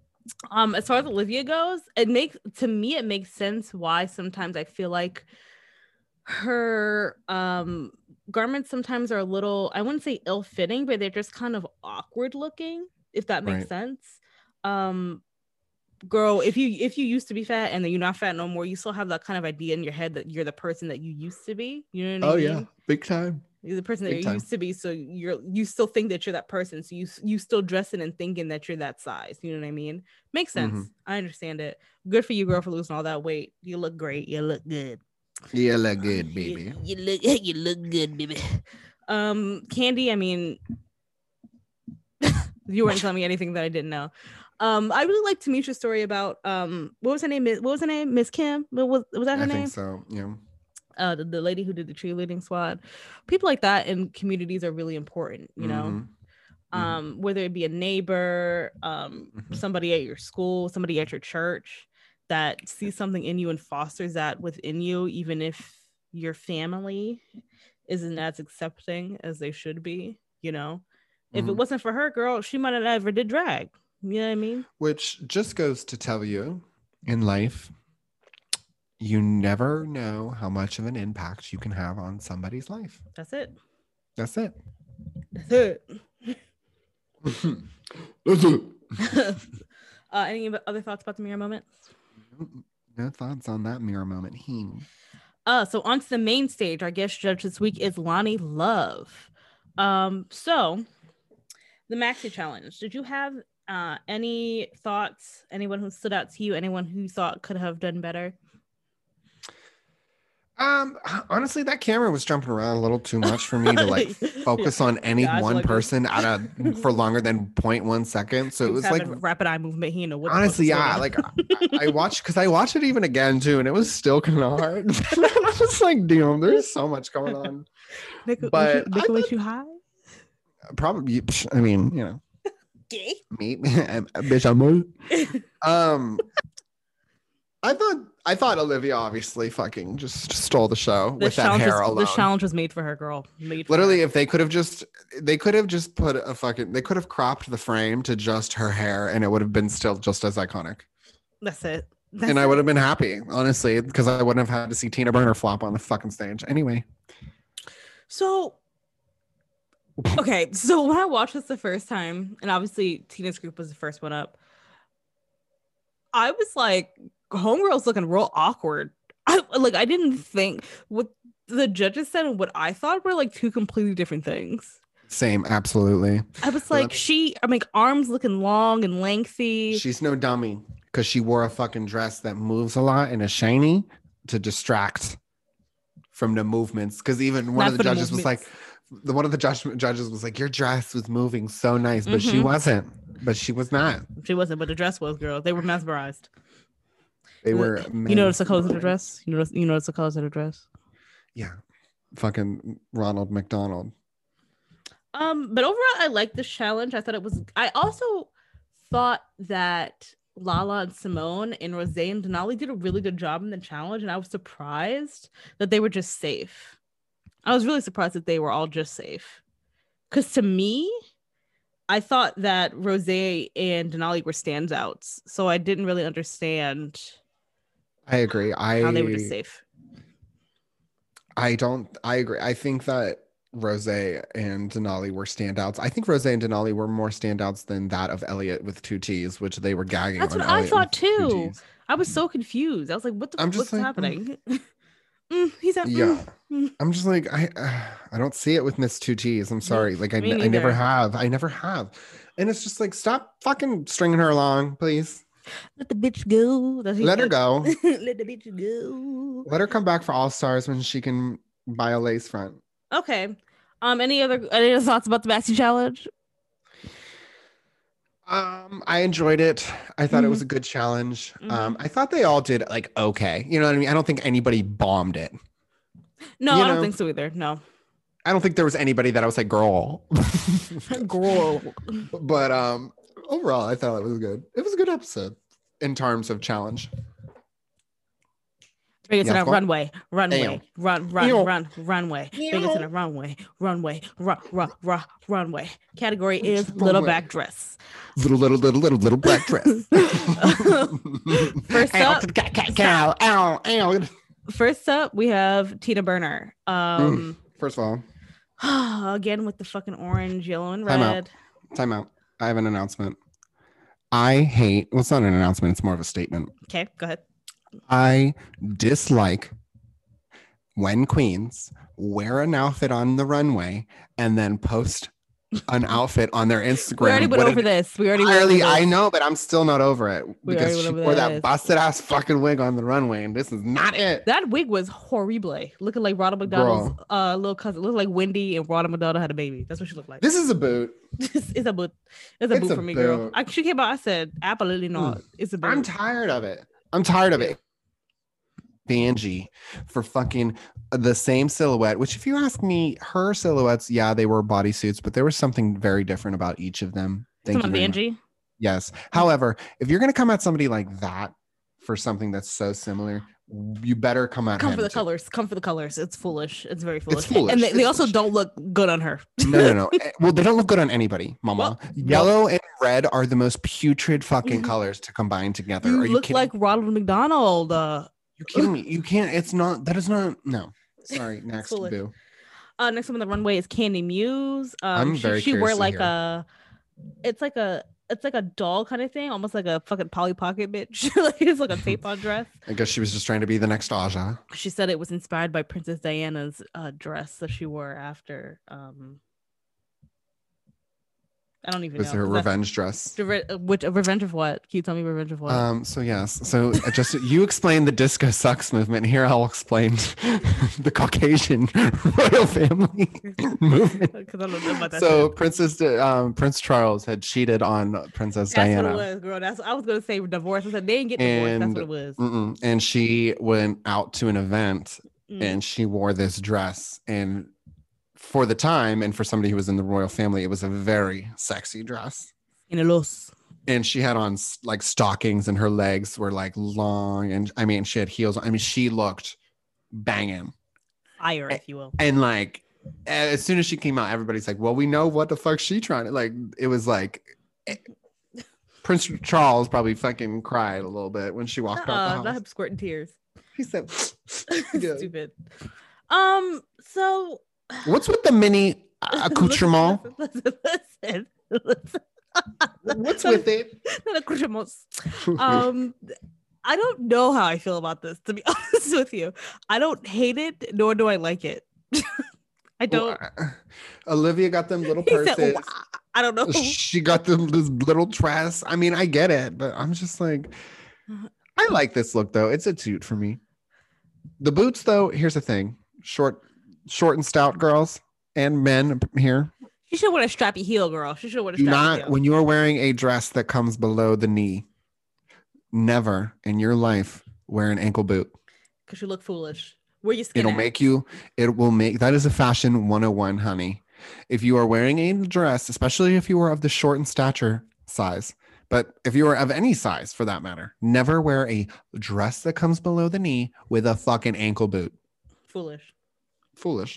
um, as far as Olivia goes, it makes to me it makes sense why sometimes I feel like her um garments sometimes are a little, I wouldn't say ill-fitting, but they're just kind of awkward looking, if that makes right. sense. Um. Girl, if you if you used to be fat and then you're not fat no more, you still have that kind of idea in your head that you're the person that you used to be. You know what oh, I mean? Oh yeah, big time. You're the person big that you time. used to be, so you're you still think that you're that person. So you you still dressing and thinking that you're that size. You know what I mean? Makes sense. Mm-hmm. I understand it. Good for you, girl, for losing all that weight. You look great. You look good. You look good, baby. You, you look you look good, baby. Um, Candy. I mean, you weren't telling me anything that I didn't know. Um, I really like Tamisha's story about um, what was her name? What was her name? Miss Kim? What was was that her I name? I think so. Yeah. Uh, the, the lady who did the cheerleading squad. People like that in communities are really important. You know, mm-hmm. um, mm-hmm. whether it be a neighbor, um, mm-hmm. somebody at your school, somebody at your church that sees something in you and fosters that within you, even if your family isn't as accepting as they should be. You know, mm-hmm. if it wasn't for her, girl, she might have never did drag. You know what I mean? Which just goes to tell you, in life, you never know how much of an impact you can have on somebody's life. That's it. That's it. That's it. That's it. uh, any other thoughts about the mirror moment? No thoughts on that mirror moment. Hmm. Uh, so on to the main stage. Our guest judge this week is Loni Love. Um, so the Maxi Challenge. Did you have Uh, any thoughts? Anyone who stood out to you? Anyone who you thought could have done better? Um, honestly, that camera was jumping around a little too much for me to like focus Yeah. on any Yeah, one like person at a for longer than zero point one second. So he it was was like having rapid eye movement. He didn't know what the fuck honestly, was going yeah, on. like I, I watched because I watched it even again too, and it was still kind of hard. I was like, damn, there's so much going on. Nickel, But I Nickel thought makes you high. probably, I mean, you know, Gay. me, bitch, I'm um. I thought I thought Olivia obviously fucking just stole the show This with that challenge hair was, alone. this challenge was made for her, girl. Made for Literally, her. if they could have just they could have just put a fucking they could have cropped the frame to just her hair and it would have been still just as iconic. That's it. That's and I it. would have been happy, honestly, because I wouldn't have had to see Tina Burner flop on the fucking stage. Anyway. So okay, so when I watched this the first time, and obviously Tina's group was the first one up, I was like, homegirl's looking real awkward. I like I didn't think what the judges said and what I thought were like two completely different things. Same, absolutely. I was like, she, I mean, arms looking long and lengthy. She's no dummy because she wore a fucking dress that moves a lot and is shiny to distract from the movements. Because even one Not of the for the judges was like, movements. the one of the judge, judges was like, your dress was moving so nice, but she Mhm. wasn't. But she was not. She wasn't, but the dress was, girl. They were mesmerized. They were. You notice the colors of the dress? You notice, you notice the colors of the dress? Yeah. Fucking Ronald McDonald. Um, but overall, I liked this challenge. I thought it was. I also thought that Lala and Simone and Rose and Denali did a really good job in the challenge, and I was surprised that they were just safe. I was really surprised that they were all just safe, because to me, I thought that Rose and Denali were standouts, so I didn't really understand. I agree. I how they were just safe. I don't. I agree. I think that Rose and Denali were standouts. I think Rose and Denali were more standouts than that of Elliot with two T's, which they were gagging. That's on what Elliot I thought with two too. Ts. I was so confused. I was like, "What the? I'm just What's like, happening?" Mm. Mm, he's at, Yeah, mm, mm. I'm just like I. Uh, I don't see it with Miss Two T's. I'm sorry. Like I, me I never neither. have. I never have. And it's just like, stop fucking stringing her along, please. Let the bitch go. That's Let her go. Let the bitch go. Let her come back for All Stars when she can buy a lace front. Okay. Um. Any other any other thoughts about the Maxi challenge? Um, I enjoyed it. I thought Mhm. it was a good challenge. Mhm. Um, I thought they all did like okay. You know what I mean? I don't think anybody bombed it. No, You I don't know? think so either. No. I don't think there was anybody that I was like, girl. Girl. But um, overall, I thought it was good. It was a good episode in terms of challenge. Bring it Yeah, to the go on. runway, runway, Damn. run, run, Ew. run, runway. Bring it to the runway, runway, run, run, run, runway. Category is little Runway. back dress. Little, little, little, little, little black dress. First Ow, up, cow, cow, cow, ow, ow. first up, we have Tina Burner. Um, First of all, again with the fucking orange, yellow, and Time out. red. time out. I have an announcement. I hate, well, it's not an announcement, it's more of a statement. Okay, go ahead. I dislike when queens wear an outfit on the runway and then post an outfit on their Instagram. We already went What over it- this. We already went over Entirely, this. I know, but I'm still not over it We because already she went over wore that this. busted ass fucking wig on the runway, and this is not it. That wig was horrible, looking like Ronald McDonald's uh, little cousin. Looked like Wendy and Ronald McDonald had a baby. That's what she looked like. This is a boot. it's a boot. It's a It's boot a for me, girl. boot. I, she came out. I said, absolutely not. It's a boot. I'm tired of it. I'm tired of it. Vanjie for fucking the same silhouette, which if you ask me, her silhouettes, yeah, they were bodysuits, but there was something very different about each of them. Thank Some you. of very much. Vanjie. Yes. However, if you're going to come at somebody like that for something that's so similar, you better come at Come him for the too. colors. Come for the colors. It's foolish. It's very foolish. foolish. And they, they It's also foolish. don't look good on her. No, no, no. Eh, well, they don't look good on anybody, mama. Well, Yellow and red are the most putrid fucking colors to combine together. You are you look kidding? like Ronald McDonald. Uh, You kidding me? You can't. It's not. That is not. No. Sorry. Next, foolish. boo. uh, next one on the runway is Candy Muse. Um, I'm she, very she curious wore to like hear. a, it's like a, it's like a doll kind of thing, almost like a fucking Polly Pocket bitch. Like it's like a tape on dress. I guess she was just trying to be the next Aja. She said it was inspired by Princess Diana's uh, dress that she wore after um I don't even was know. her revenge dress. Which revenge of what? Can you tell me revenge of what? Um. So yes. So just you explain the disco sucks movement. Here I'll explain the Caucasian royal family movement. Because I don't know about that. So shit. Princess um, Prince Charles had cheated on Princess That's Diana. what it was, girl. That's I was gonna say divorce. I said they didn't get divorced. And, That's what it was. Mm-mm. And she went out to an event Mm. and she wore this dress, and for the time and for somebody who was in the royal family, it was a very sexy dress. In a los. And she had on like stockings and her legs were like long, and I mean she had heels. I mean she looked banging. Fire, if you will. And like as soon as she came out, everybody's like, well, we know what the fuck she trying to like. It was like Prince Charles probably fucking cried a little bit when she walked uh, out the house. Not him squirting tears. He said, Stupid. Um, so what's with the mini accoutrement? Listen, listen, listen. What's with it? um, I don't know how I feel about this, to be honest with you. I don't hate it, nor do I like it. I don't. Well, Olivia got them little He purses. said, I don't know. She got them this little dress. I mean, I get it, but I'm just like, I like this look though. It's a toot for me. The boots though, here's the thing: short, short and stout girls and men here. She should wear a strappy heel, girl. She should wear a strappy Not heel. when you're wearing a dress that comes below the knee. Never in your life wear an ankle boot. Because you look foolish. Where your skin It'll at? make you, it will make, that is a fashion one oh one, honey. If you are wearing a dress, especially if you are of the short in stature size, but if you are of any size for that matter, never wear a dress that comes below the knee with a fucking ankle boot. Foolish. Foolish.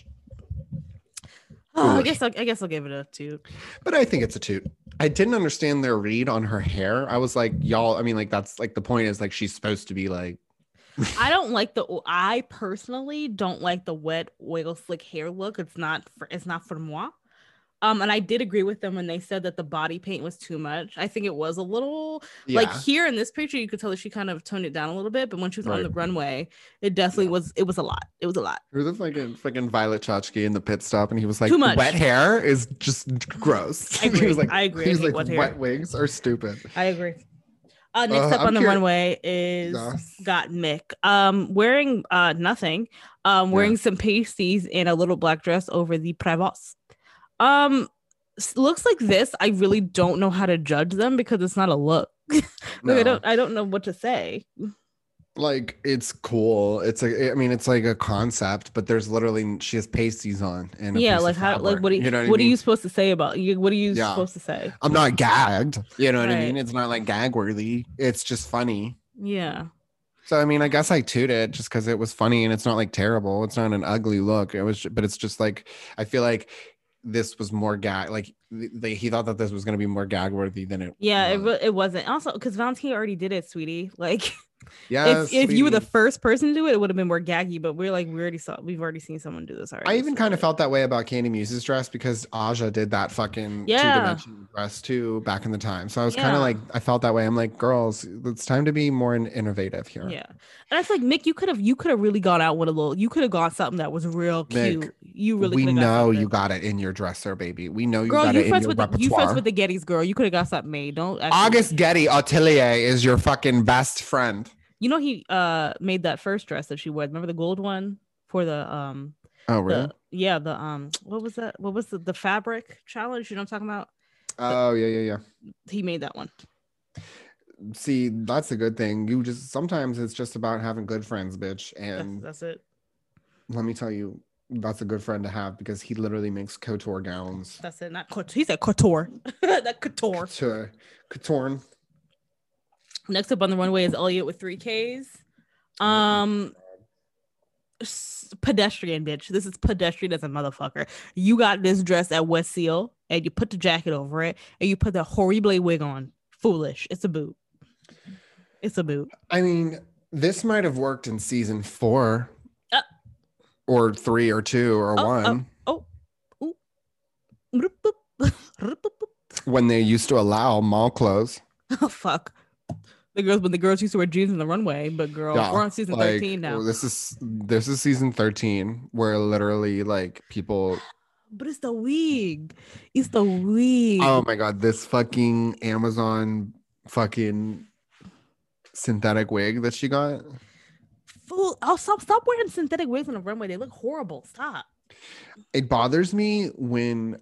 Oh, I Foolish. guess I'll, I guess I'll give it a two. But I think it's a toot. I didn't understand their read on her hair. I was like, y'all, I mean, like, that's like the point is like she's supposed to be like, I don't like the. I personally don't like the wet oil slick hair look. It's not for. It's not for moi. Um, and I did agree with them when they said that the body paint was too much. I think it was a little yeah. like here in this picture, you could tell that she kind of toned it down a little bit. But when she was Right. on the runway, it definitely Yeah. was. It was a lot. It was a lot. There was a fucking fucking Violet Chachki in the pit stop, and he was like, Too much. wet hair is just gross. I agree. He was like, I agree. He I was hate like, wet wet, hair. wigs are stupid. I agree. Uh, next Uh, up I'm on the curi- runway is Yes. got Mick um wearing uh nothing um wearing Yeah. some pasties and a little black dress over the Prevost. Um s- looks like this. I really don't know how to judge them because it's not a look. Like, No. I don't I don't know what to say. Like it's cool. It's a, I mean, it's like a concept, but there's literally she has pasties on, and a Yeah, piece like of how fabric. like what do you, You know what, what I are mean? you supposed to say about you? What are you Yeah. supposed to say? I'm not gagged. You know what I Right. mean? It's not like gag worthy. It's just funny. Yeah. So I mean, I guess I toot it just because it was funny, and it's not like terrible. It's not an ugly look. It was, but it's just like I feel like this was more gag. Like they, he thought that this was going to be more gag worthy than it. Yeah, it, was. wa- it wasn't. Also, because Valentina already did it, sweetie. Like, Yes, if, if you were the sweetie. first person to do it, it would have been more gaggy. But we're like, we already saw, we've already seen someone do this already. I even so, kind of like- felt that way about Candy Muse's dress because Aja did that fucking Yeah. two-dimensional dress too back in the time. So I was kind Yeah. of like, I felt that way. I'm like, girls, it's time to be more in- innovative here. Yeah, and I feel like Mick, you could have, you could have really gone out with a little, you could have got something that was real Mick, cute. You really, we coulda got know something. you got it in your dresser, baby. We know you Girl, got you it in friends your with the, you repertoire. friends with the Gettys, girl. You could have got something made. Don't actually, August Getty Atelier is your fucking best friend. You know he uh made that first dress that she wore. Remember the gold one for the um Oh, really? the yeah the um what was that? What was the the fabric challenge? You know what I'm talking about? Oh, yeah, yeah, yeah. He made that one. See, that's a good thing. You just sometimes it's just about having good friends, bitch. And That's, that's it. let me tell you, that's a good friend to have because he literally makes couture gowns. That's it. Not couture. He said couture. That couture. Couture. Couture. Next up on the runway is Elliot with three Ks. Um, s- pedestrian bitch. This is pedestrian as a motherfucker. You got this dress at West Seal and you put the jacket over it and you put the horrible wig on. Foolish. It's a boot. It's a boot. I mean, this might have worked in season four Uh. or three or two or Oh, one Oh, ooh. Roop, boop. Roop, boop, boop. when they used to allow mall clothes. Oh fuck. The girls, when the girls used to wear jeans on the runway, but girl, Yeah, we're on season like, thirteen now. This is this is season thirteen where literally like people But it's the wig. It's the wig. Oh my god, this fucking Amazon fucking synthetic wig that she got. Fool. Oh, stop, stop wearing synthetic wigs on the runway. They look horrible. Stop. It bothers me when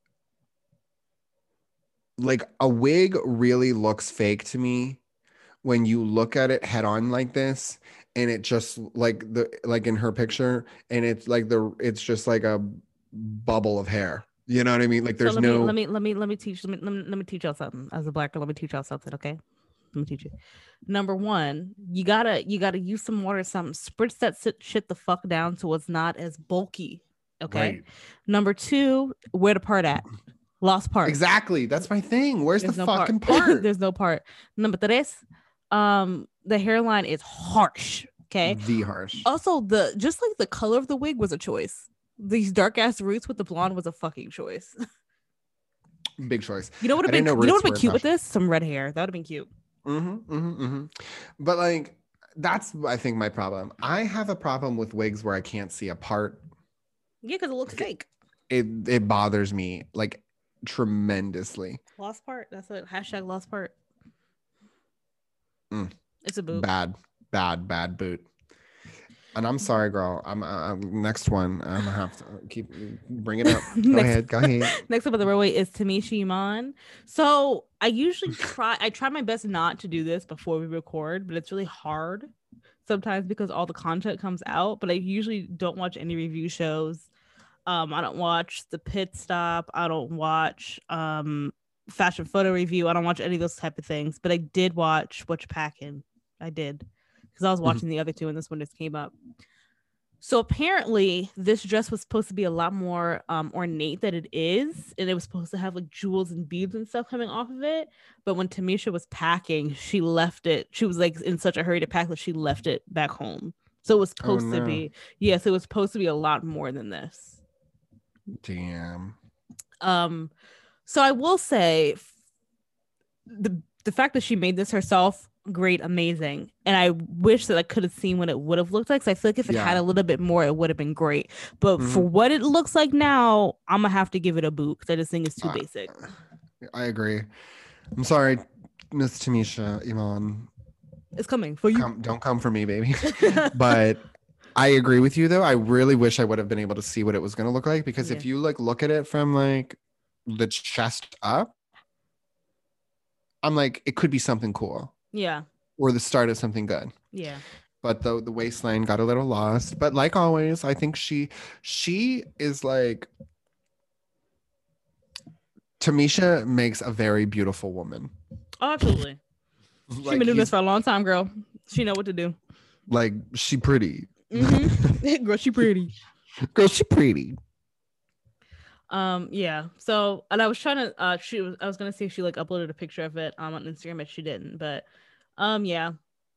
like a wig really looks fake to me when you look at it head on like this, and it just like the like in her picture, and it's like the it's just like a bubble of hair. You know what I mean? Like there's so let no me, let me let me let me teach let me, let me let me teach y'all something. As a black girl, let me teach y'all something, okay? Let me teach you. Number one, you gotta you gotta use some water or something. Spritz that shit the fuck down so it's not as bulky. Okay. Right. Number two, where the part at? Lost part. Exactly. That's my thing. Where's There's the no fucking part? part? There's no part. Number tres, um, the hairline is harsh. Okay. The harsh. Also, the just like the color of the wig was a choice. These dark ass roots with the blonde was a fucking choice. Big choice. You know what would have been? You know what would have been cute with this? Some red hair. That would have been cute. Mm-hmm, mm-hmm, mm-hmm. But like, that's I think my problem. I have a problem with wigs where I can't see a part. Yeah, because it looks fake. It it bothers me like tremendously. Lost part. That's it. Hashtag lost part. Mm. It's a boot. Bad, bad, bad boot. And I'm sorry, girl. I'm uh, next one. I'm gonna have to keep bring it up. Go next, ahead. Go ahead. Next up on the runway is Tamisha Iman. So I usually try. I try my best not to do this before we record, but it's really hard sometimes because all the content comes out. But I usually don't watch any review shows. Um, I don't watch the pit stop. I don't watch um fashion photo review. I don't watch any of those type of things. But I did watch What You Packin'. I did. Because I was watching mm-hmm. the other two and this one just came up. So apparently this dress was supposed to be a lot more um, ornate than it is. And it was supposed to have like jewels and beads and stuff coming off of it. But when Tamisha was packing, she left it. She was like in such a hurry to pack that she left it back home. So it was supposed oh, no. to be, yes, it was supposed to be a lot more than this. Damn. Um, so I will say the the fact that she made this herself, great, amazing. And I wish that I could have seen what it would have looked like. So I feel like if it yeah. had a little bit more, it would have been great. But mm-hmm. for what it looks like now, I'm gonna have to give it a boot because I just think it's too uh, basic. I agree. I'm sorry, Miss Tamisha Iman. It's coming for you. Come, don't come for me, baby. But I agree with you though. I really wish I would have been able to see what it was gonna look like because yeah. if you like look at it from like the chest up, I'm like, it could be something cool. Yeah. Or the start of something good. Yeah. But the the waistline got a little lost. But like always, I think she she is like Tamisha makes a very beautiful woman. Oh, absolutely. She's like, been doing this for a long time, girl. She know what to do. Like she pretty. Mm-hmm. Girl, she pretty. Girl, she pretty. Um, yeah. So, and I was trying to, uh, she was, I was gonna see if she like uploaded a picture of it um, on Instagram, but she didn't. But, um, yeah.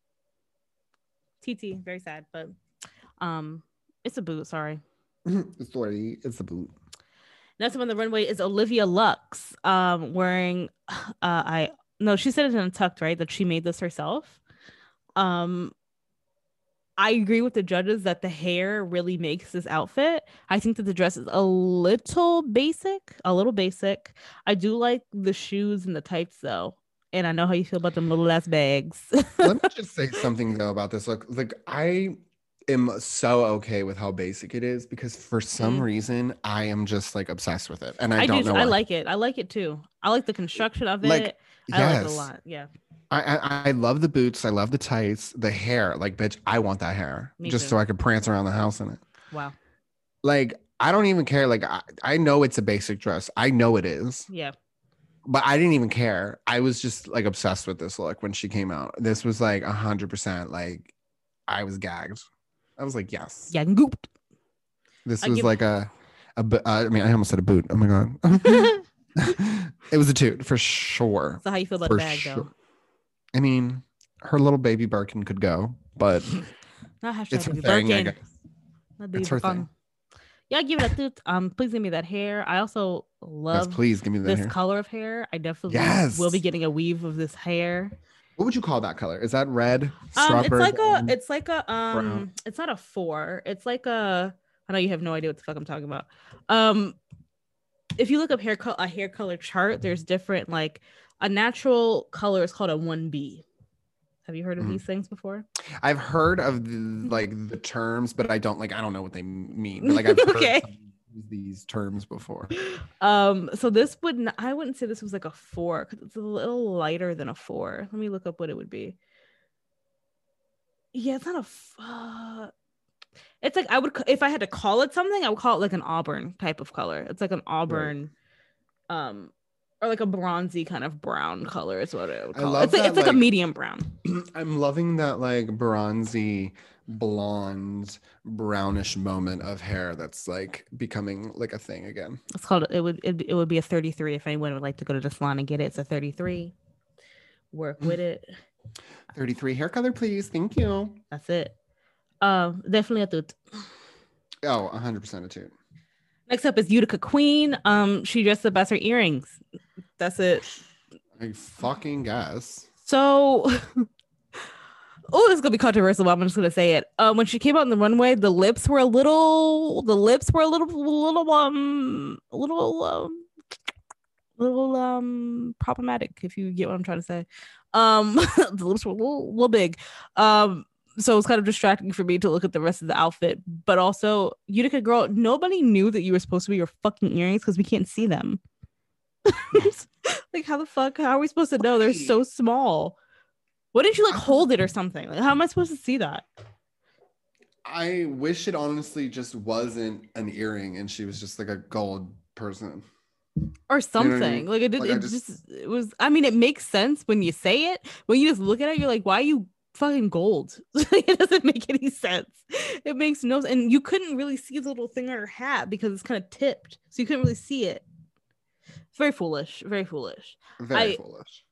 T T, very sad, but, um, it's a boot. Sorry. Sorry, it's a boot. Next up on the runway is Olivia Lux, um, wearing, uh, I no, she said it in Untucked, right? That she made this herself. Um. I agree with the judges that the hair really makes this outfit. I think that the dress is a little basic, a little basic. I do like the shoes and the tights though. And I know how you feel about them little ass bags. Let me just say something though about this look. Like I am so okay with how basic it is because for some mm. reason I am just like obsessed with it. And I, I don't do, know why. I like it. I like it too. I like the construction of like, it. I yes. like it a lot. Yeah. I, I I love the boots. I love the tights. The hair, like, bitch, I want that hair Me just too. so I could prance around the house in it. Wow. Like, I don't even care. Like, I, I know it's a basic dress. I know it is. Yeah. But I didn't even care. I was just like obsessed with this look when she came out. This was like a hundred percent. Like, I was gagged. I was like, yes. Yeah, gooped. This was like a, a. Uh, I mean, I almost said a boot. Oh my god. It was a toot for sure. So how you feel about for the bag sure. though? I mean, her little baby Birkin could go, but Not it's her thing. Birkin. It's her thing. Yeah, I give it a toot. Um, please give me that hair. I also love. Yes, please give me that this hair. color of hair. I definitely yes. will be getting a weave of this hair. What would you call that color? Is that red? Um, it's like a. It's like a. Um, brown. It's not a four. It's like a. I know you have no idea what the fuck I'm talking about. Um, if you look up hair co- a hair color chart, there's different, like a natural color is called a one B. Have you heard of mm. these things before? I've heard of the, like the terms, but I don't like I don't know what they mean. But like I've heard okay. these terms before. Um, so this would I wouldn't say this was like a four because it's a little lighter than a four. Let me look up what it would be. Yeah, it's not a. Uh, it's like I would if I had to call it something, I would call it like an auburn type of color. It's like an auburn, right. um, or like a bronzy kind of brown color is what I would call I it. It's, that, like, it's like, like a medium brown. I'm loving that like bronzy, blonde, brownish moment of hair that's like becoming like a thing again. It's called. It would. It, it would be a thirty-three if anyone would like to go to the salon and get it. It's a thirty-three. Work with it. thirty-three hair color, please. Thank you. That's it. Um, definitely a toot. Oh, one hundred percent a toot. Next up is Utica Queen. Um, she dressed up as her earrings. That's it. I fucking guess. So, oh, this is gonna be controversial, but I'm just gonna say it. Um, when she came out on the runway, the lips were a little, the lips were a little, little, um, a little, um, little, um, problematic. If you get what I'm trying to say. Um, the lips were a little, little big. Um. So it's kind of distracting for me to look at the rest of the outfit, but also Utica girl, nobody knew that you were supposed to be your fucking earrings because we can't see them. Like, how the fuck? How are we supposed to know? They're so small. Why didn't you like hold it or something? Like, how am I supposed to see that? I wish it honestly just wasn't an earring and she was just like a gold person. Or something. You know what I mean? Like it did. Like it just... just it was. I mean, it makes sense when you say it. When you just look at it, you're like, why are you fucking gold? It doesn't make any sense. It makes no sense. And you couldn't really see the little thing on her hat because it's kind of tipped, so you couldn't really see it. Very foolish. Very foolish. Very I, foolish.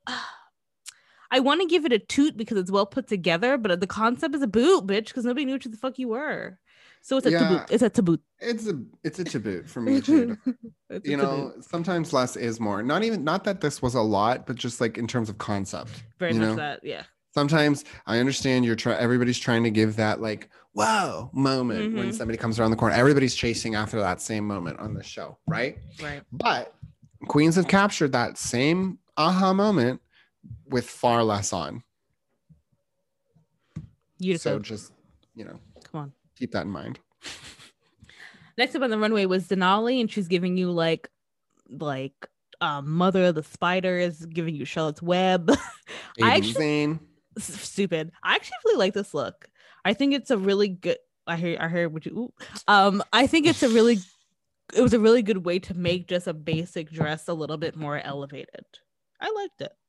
I want to give it a toot because it's well put together, but the concept is a boot, bitch, because nobody knew who the fuck you were. So it's a yeah, taboot. It's a taboot. It's a it's a taboot for me too. You know, sometimes less is more. Not even not that this was a lot, but just like in terms of concept. Very you much know? that, yeah. Sometimes I understand you're trying. Everybody's trying to give that like wow moment mm-hmm. when somebody comes around the corner. Everybody's chasing after that same moment on the show, right? Right. But queens have captured that same aha moment with far less on. Utica. So just you know, come on, keep that in mind. Next up on the runway was Denali, and she's giving you like, like, um, Mother of the Spiders, giving you Charlotte's Web. I actually, stupid. I actually really like this look. I think it's a really good. I hear. I heard what you. Ooh. Um, I think it's a really. It was a really good way to make just a basic dress a little bit more elevated. I liked it.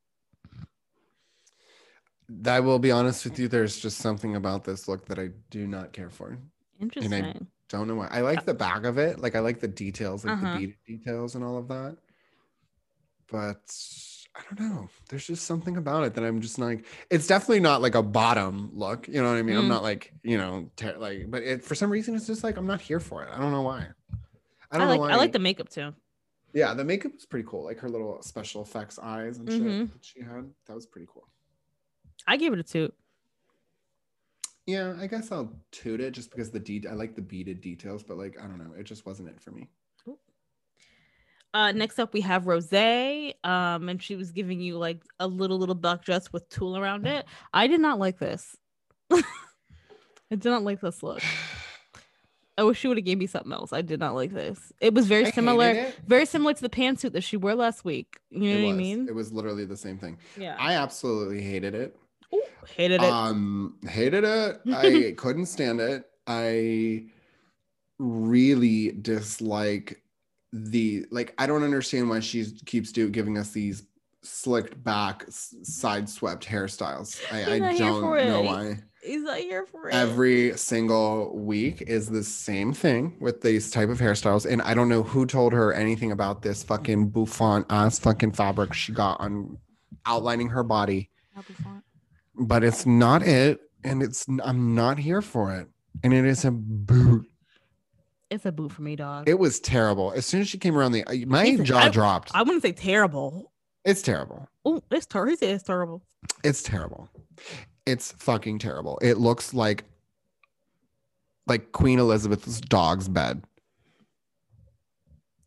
I will be honest with you. There's just something about this look that I do not care for. Interesting. And I don't know why. I like the back of it. Like I like the details, like uh-huh. the beaded details and all of that. But I don't know. There's just something about it that I'm just like. It's definitely not like a bottom look. You know what I mean? Mm. I'm not like you know ter- like. But it, for some reason, it's just like I'm not here for it. I don't know why. I don't I like, know why. I like the makeup too. Yeah, the makeup was pretty cool. Like her little special effects eyes and mm-hmm. shit that she had. That was pretty cool. I gave it a two. Yeah, I guess I'll toot it just because the de- I like the beaded details, but like I don't know, it just wasn't it for me. Uh, next up we have Rosé, um, and she was giving you like a little little black dress with tulle around it. I did not like this. I did not like this look. I wish she would have gave me something else. I did not like this. It was very I similar, very similar to the pantsuit that she wore last week. You know it what was. I mean? It was literally the same thing. Yeah, I absolutely hated it. Ooh, hated it. Um, hated it. I couldn't stand it. I really dislike the like. I don't understand why she keeps do giving us these slicked back, side swept hairstyles. I, I don't know why. He's not here for it. Every single week is the same thing with these type of hairstyles, and I don't know who told her anything about this fucking bouffant ass fucking fabric she got on outlining her body. But it's not it, and it's I'm not here for it, and it is a boot. It's a boot for me, dog. It was terrible. As soon as she came around the, my it's, jaw I, dropped. I wouldn't say terrible. It's terrible. Oh, it's terrible. It's terrible. It's terrible. It's fucking terrible. It looks like like Queen Elizabeth's dog's bed.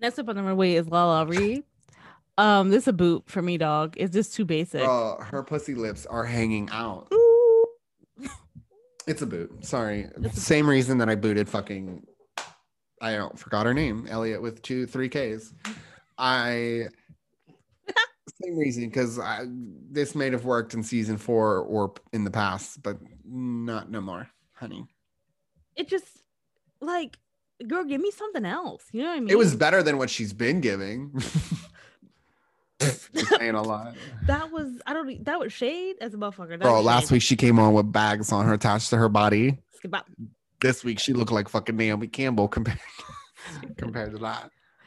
Next up on the runway is Lala Ree. Um, this is a boot for me, dog. It's just too basic. Girl, her pussy lips are hanging out. Ooh. It's a boot. Sorry. It's a Same reason that I booted fucking, I don't forgot her name, Elliot with two, three Ks. I, same reason, because this may have worked in season four or in the past, but not no more, honey. It just, like, girl, give me something else. You know what I mean? It was better than what she's been giving. Saying a lot. That was I don't that was shade as a motherfucker. That Bro, last shade. week she came on with bags on her attached to her body. Skip-bop. This week she looked like fucking Naomi Campbell compared compared to that.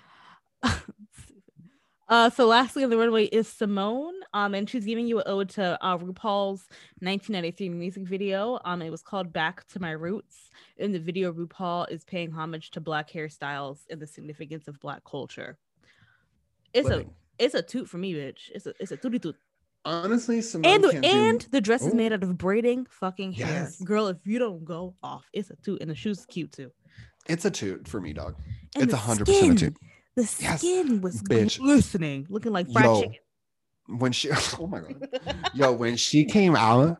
Uh, so lastly on the runway is Simone. Um, and she's giving you an ode to uh, RuPaul's nineteen ninety-three music video. Um, it was called "Back to My Roots." In the video, RuPaul is paying homage to Black hairstyles and the significance of Black culture. It's Living. a It's a toot for me, bitch. It's a it's a tooty toot. Honestly, Simone and the, can't and do... the dress is Ooh. made out of braiding fucking hair. Yes. Girl, if you don't go off, it's a toot, and the shoes cute too. It's a toot for me, dog. And it's a hundred percent a toot. The skin yes. was bitch. glistening, looking like fried Yo, chicken. When she, oh my god, yo, when she came out,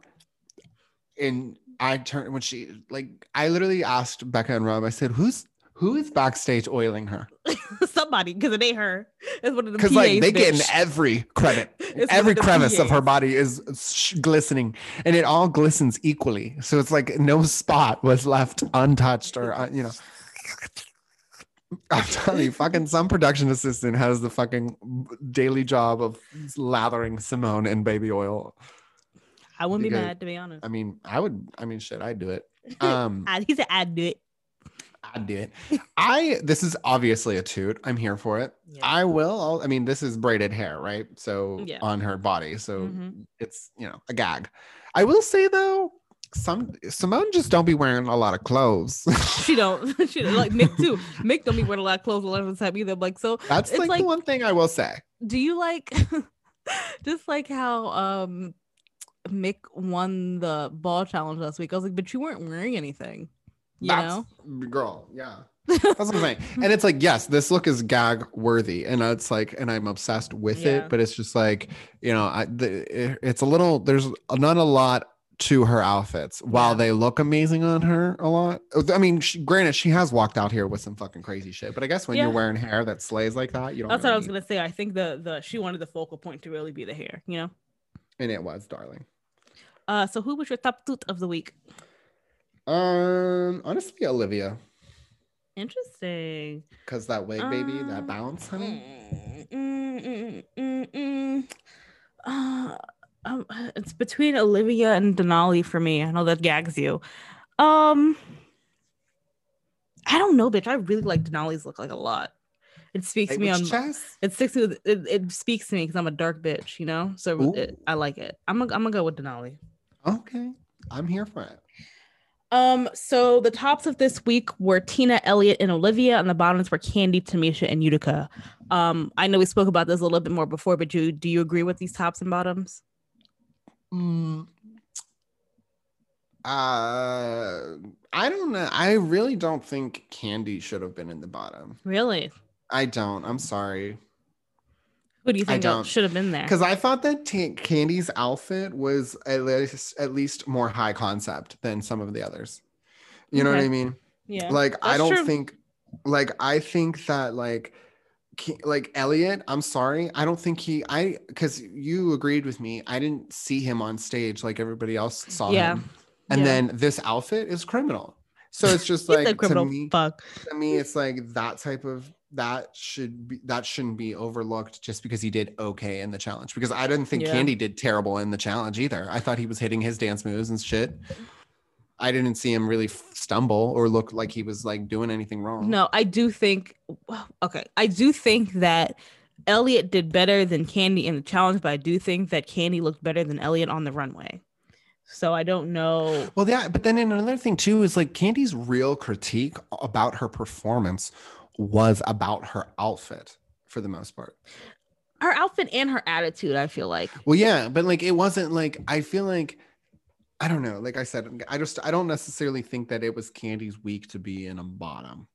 and I turned when she like, I literally asked Becca and Rob. I said, "Who's who is backstage oiling her?" Somebody, because it ain't her. It's one of the because like they get in every credit, every crevice P As of her body is sh- glistening, and it all glistens equally. So it's like no spot was left untouched, or uh, you know. I'm telling you, fucking some production assistant has the fucking daily job of lathering Simone in baby oil. I wouldn't because, be mad, to be honest. I mean, I would. I mean, shit, I'd do it. Um, he said, "I'd do it." I'd do it. I. This is obviously a toot. I'm here for it. Yeah. I will. I'll, I mean, this is braided hair, right? So yeah. on her body, so mm-hmm. it's you know a gag. I will say though. Some Simone just don't be wearing a lot of clothes. She don't. She don't. Like Mick too. Mick don't be wearing a lot of clothes a lot of the time either. Like so, that's like, like the one thing I will say. Do you like, just like how um Mick won the ball challenge last week? I was like, but you weren't wearing anything. You that's, know, girl. Yeah, that's what I'm saying. And it's like, yes, this look is gag worthy, and it's like, and I'm obsessed with yeah. it. But it's just like, you know, I the, it, it's a little. There's not a lot to her outfits while yeah. they look amazing on her a lot. I mean, she, granted, she has walked out here with some fucking crazy shit, but I guess when yeah. you're wearing hair that slays like that, you don't. That's really what I was gonna say. I think the the she wanted the focal point to really be the hair, you know. And it was, darling. Uh, so who was your top toot of the week? Um, honestly, Olivia. Interesting. Cause that wig, baby, um, that bounce, honey. Mm, mm, mm, mm, uh, Um, it's between Olivia and Denali for me. I know that gags you. Um, I don't know, bitch. I really like Denali's look like a lot. It speaks hey, to me on chest? It sticks to it, it speaks to me because I'm a dark bitch, you know. So it, I like it. I'm gonna I'm gonna go with Denali. Okay, I'm here for it. Um, so the tops of this week were Tina, Elliott, and Olivia, and the bottoms were Candy, Tamisha, and Utica. Um, I know we spoke about this a little bit more before, but you do you agree with these tops and bottoms? Mm, uh, I don't know. I really don't think Candy should have been in the bottom. Really? I don't. I'm sorry. Who do you think should have been there? Because I thought that T- Candy's outfit was at least at least more high concept than some of the others. You okay. know what I mean? Yeah. Like That's I don't true. think. Like I think that like. Like Elliot, I'm sorry. I don't think he, I, because you agreed with me. I didn't see him on stage like everybody else saw yeah. him. And yeah. then this outfit is criminal. So it's just like, criminal to me, fuck. to me, it's like that type of, that should be, that shouldn't be overlooked just because he did okay in the challenge. Because I didn't think yeah. Candy did terrible in the challenge either. I thought he was hitting his dance moves and shit. I didn't see him really stumble or look like he was like doing anything wrong. No, I do think, okay, I do think that Elliott did better than Candy in the challenge, but I do think that Candy looked better than Elliott on the runway. So I don't know. Well, yeah, but then another thing too is like Candy's real critique about her performance was about her outfit for the most part. Her outfit and her attitude, I feel like. Well, yeah, but like it wasn't like, I feel like, I don't know. Like I said, I just I don't necessarily think that it was Candy's week to be in a bottom.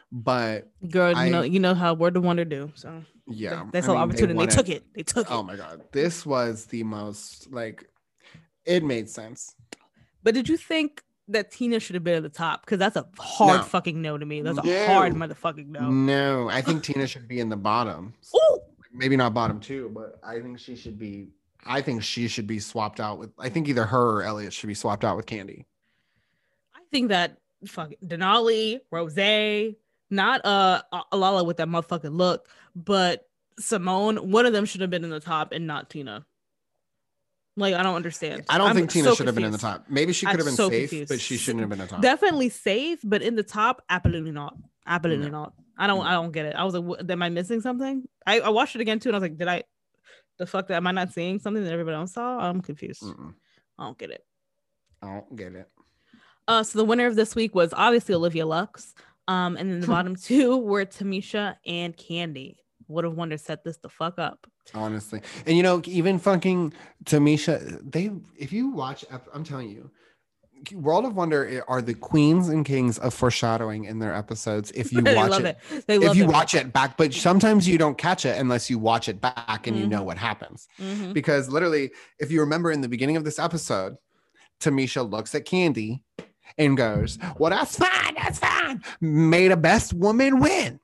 But girl, I, you know, you know how Word of Wonder do. So yeah, that's I an mean, opportunity. They, wanted, they took it. They took it. Oh my god, this was the most like it made sense. But did you think that Tina should have been at the top? Because that's a hard no. fucking no to me. That's no. a hard motherfucking no. No, I think Tina should be in the bottom. Ooh. Maybe not bottom two, but I think she should be. I think she should be swapped out with. I think either her or Elliot should be swapped out with Kandi. I think that fucking Denali, Rose, not uh Alala with that motherfucking look, but Simone. One of them should have been in the top and not Tina. Like, I don't understand. I don't I'm think Tina so should have been in the top. Maybe she could have been so safe, confused. but she shouldn't have been in the top. Definitely safe, but in the top, absolutely not. Absolutely no. not. I don't. No. I don't get it. I was like, am I missing something? I, I watched it again too, and I was like, did I? The fuck? That am I not seeing something that everybody else saw? I'm confused. Mm-mm. I don't get it. I don't get it. Uh, so the winner of this week was obviously Olivia Lux. Um, and then the bottom two were Tamisha and Kandi. Would have Wonder set this the fuck up. Honestly. And you know, even fucking Tamisha, they if you watch, I'm telling you, World of Wonder are the queens and kings of foreshadowing in their episodes. If you watch it, it. They love if you it. watch it back, but sometimes you don't catch it unless you watch it back and mm-hmm. you know what happens. Mm-hmm. Because literally, if you remember in the beginning of this episode, Tamisha looks at Kandi and goes, "Well, that's fine. That's fine. May the best woman win."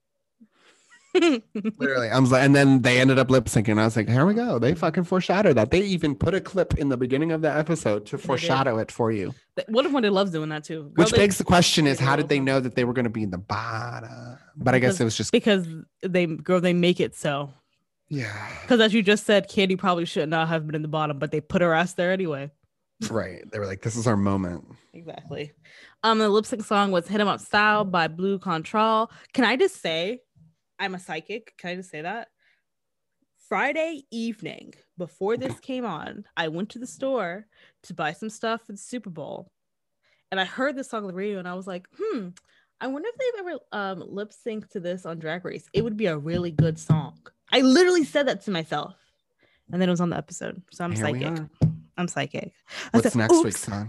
Literally, I was like, and then they ended up lip syncing. I was like, here we go. They fucking foreshadowed that. They even put a clip in the beginning of the episode to foreshadow it for you. What if Wonder loves doing that too? Girl, Which they, begs the question: is how did they know that they were going to be in the bottom? But I guess it was just because they girl they make it so. Yeah. Because as you just said, Kandi probably should not have been in the bottom, but they put her ass there anyway. Right. They were like, this is our moment. Exactly. Um, the lip sync song was "Hit 'Em Up Style" by Blue Control. Can I just say? I'm a psychic. Can I just say that? Friday evening, before this came on, I went to the store to buy some stuff for the Super Bowl. And I heard this song on the radio and I was like, hmm, I wonder if they've ever um, lip synced to this on Drag Race. It would be a really good song. I literally said that to myself. And then it was on the episode. So I'm Here psychic. I'm psychic. I What's said, next week's song?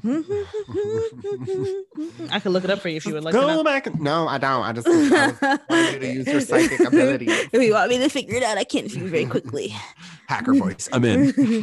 I could look it up for you if you would like Go to know. back. No, I don't. I just I want you to use your psychic ability. If you want me to figure it out, I can't figure very quickly. Hacker voice. I'm in.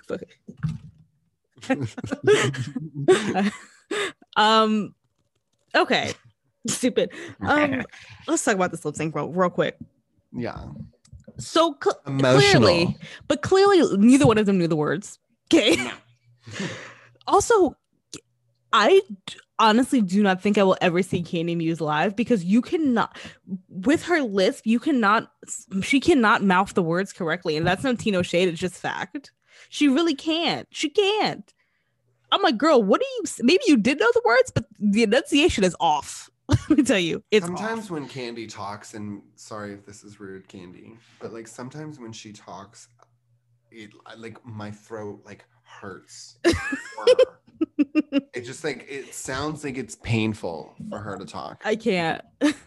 um. Okay. Stupid. Um. Let's talk about this lip sync real, real quick. Yeah. So cl- clearly, but clearly, neither one of them knew the words. Okay. No. Also, I d- honestly do not think I will ever see Kandi Muse live because you cannot, with her lisp, you cannot, she cannot mouth the words correctly. And that's no Tino shade, it's just fact. She really can't. She can't. I'm like, girl, what do you, maybe you did know the words, but the enunciation is off. Let me tell you. It's sometimes off. When Kandi talks, and sorry if this is rude, Kandi, but like sometimes when she talks, it like my throat like hurts. It just like it sounds like it's painful for her to talk. I can't.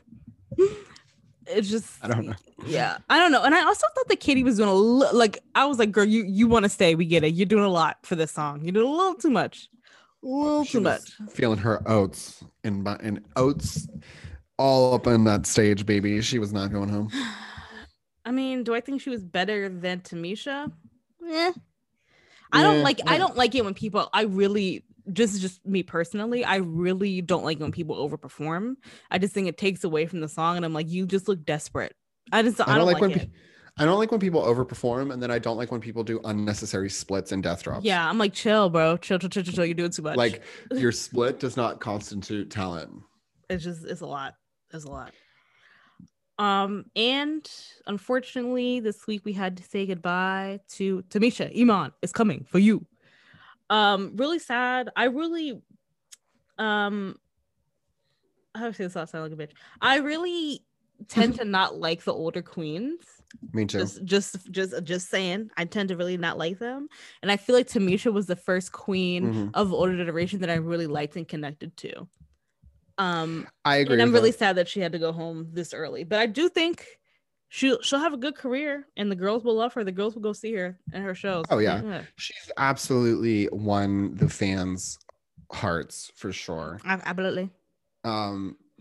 It's just I don't know. Yeah, I don't know. And I also thought that Katie was doing a li- like I was like, girl, you you want to stay? We get it. You're doing a lot for this song. You're doing a little too much. A little she too much. Feeling her oats and and oats all up on that stage, baby. She was not going home. I mean, do I think she was better than Tamisha? Yeah. I don't yeah, like yeah. I don't like it when people I really just just me personally, I really don't like when people overperform. I just think it takes away from the song and I'm like, you just look desperate. I just I don't, I don't like, like when it. I don't like when people overperform, and then I don't like when people do unnecessary splits and death drops. Yeah, I'm like, chill, bro. Chill, chill, chill, chill, chill. You're doing too much. Like your split does not constitute talent. It's just it's a lot. It's a lot. Um, and unfortunately, this week we had to say goodbye to Tamisha. Iman is coming for you. Um, really sad. I really, um, I have to say this not sound like a bitch. I really tend to not like the older queens. Me too. Just, just, just, just saying. I tend to really not like them, and I feel like Tamisha was the first queen mm-hmm. of the older generation that I really liked and connected to. Um, I agree. And I'm really that. sad that she had to go home this early, but I do think she'll she'll have a good career, and the girls will love her. The girls will go see her in her shows. Oh yeah, yeah. She's absolutely won the fans' hearts for sure. Absolutely. Um,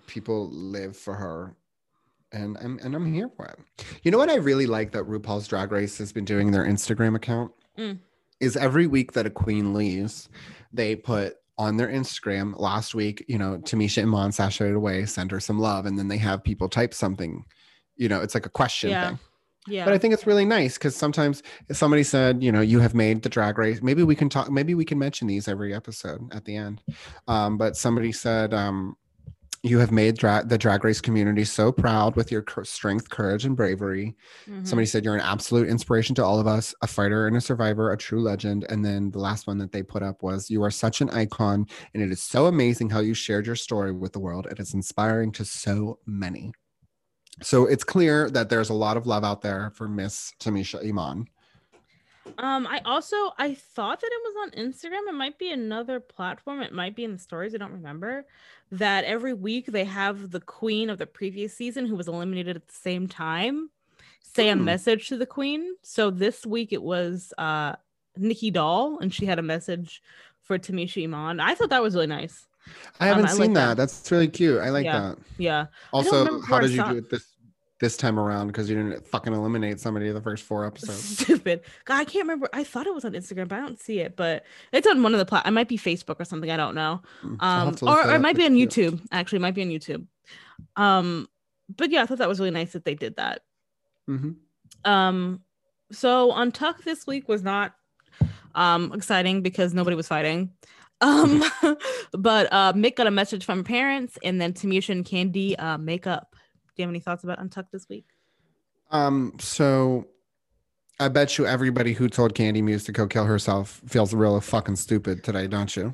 people live for her. And I'm and I'm here for it. You know what I really like that RuPaul's Drag Race has been doing their Instagram account Mm. is every week that a queen leaves, they put on their Instagram last week, you know, Tamisha Iman sashayed away, send her some love, and then they have people type something. You know, it's like a question Yeah. thing. Yeah. But I think it's really nice because sometimes if somebody said, you know, you have made the Drag Race, maybe we can talk, maybe we can mention these every episode at the end. Um, but somebody said, um, you have made dra- the Drag Race community so proud with your cur- strength, courage, and bravery. Mhm. Somebody said you're an absolute inspiration to all of us, a fighter and a survivor, a true legend. And then the last one that they put up was, you are such an icon, and it is so amazing how you shared your story with the world. It is inspiring to so many. So it's clear that there's a lot of love out there for Miss Tamisha Iman. Um, I also I thought that it was on Instagram. It might be another platform. It might be in the stories. I don't remember. That every week they have the queen of the previous season who was eliminated at the same time say Hmm. a message to the queen. So this week it was uh Nikki Doll, and she had a message for Tamisha Iman. I thought that was really nice. I haven't Um, I seen like that. that. That's really cute. I like Yeah. that. Yeah. I Also, don't remember how where I did you saw- do it this this time around? Because you didn't fucking eliminate somebody in the first four episodes. Stupid. God, I can't remember. I thought it was on Instagram, but I don't see it. But it's on one of the plat. It might be Facebook or something. I don't know. Mm, so I'll have Um, to look or, that or it up. might be It's on cute. YouTube. Actually, it might be on YouTube. Um, but yeah, I thought that was really nice that they did that. Mhm. Um, so Untucked this week was not um exciting because nobody was fighting. Um, but uh, Mick got a message from her parents, and then Tamisha and Candy uh make up. Do you have any thoughts about Untucked this week? Um, so I bet you everybody who told Candy Muse to go kill herself feels real fucking stupid today, don't you?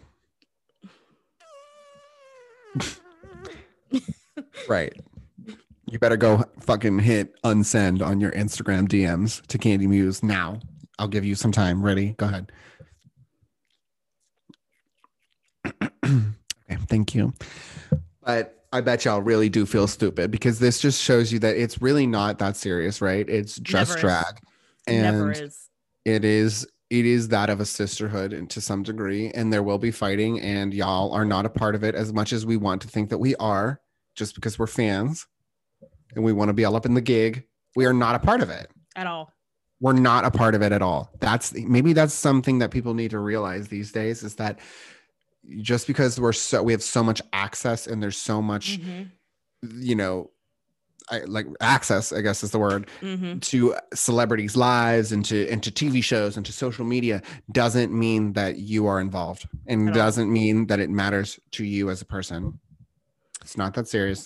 Right. You better go fucking hit unsend on your Instagram D Ms to Candy Muse now. I'll give you some time. Ready? Go ahead. Okay, thank you. But I bet y'all really do feel stupid because this just shows you that it's really not that serious, right? It's just Never is. drag. Never And is. it is it is that of a sisterhood and to some degree, and there will be fighting, and y'all are not a part of it as much as we want to think that we are, just because we're fans and we want to be all up in the gig. We are not a part of it. At all. We're not a part of it at all. That's maybe that's something that people need to realize these days, is that just because we're so we have so much access and there's so much, Mhm. you know, I, like access, I guess is the word, Mhm. to celebrities' lives and to and to T V shows and to social media, doesn't mean that you are involved, and At all. doesn't mean that it matters to you as a person. It's not that serious.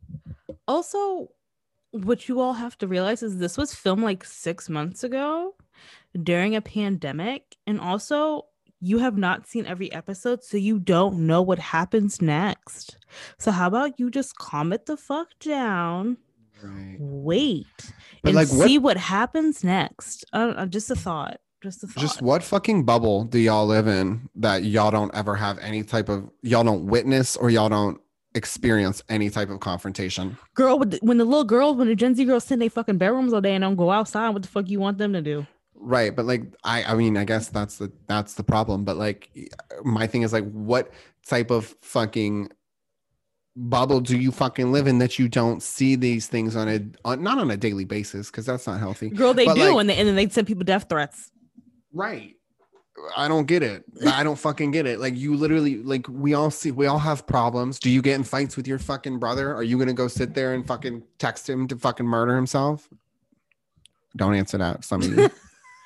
Also, what you all have to realize is this was filmed like six months ago during a pandemic. And also, you have not seen every episode, so you don't know what happens next. So how about you just calm it the fuck down, Right. wait, But and like, what- see what happens next. Uh, uh, just a thought. Just a thought. Just what fucking bubble do y'all live in that y'all don't ever have any type of, y'all don't witness or y'all don't experience any type of confrontation? Girl, with the- when the little girls, when the Gen Z girls sit in their fucking bedrooms all day and don't go outside, what the fuck you want them to do? Right, but like I I mean I guess that's the that's the problem, but like my thing is like, what type of fucking bubble do you fucking live in that you don't see these things on a on, not on a daily basis, because that's not healthy. Girl, they But, do, like- and, they, and then they send people death threats. Right. I don't get it. I don't fucking get it. Like, you literally, like, we all see, we all have problems. Do you get in fights with your fucking brother? Are you gonna go sit there and fucking text him to fucking murder himself? Don't answer that. Some of you,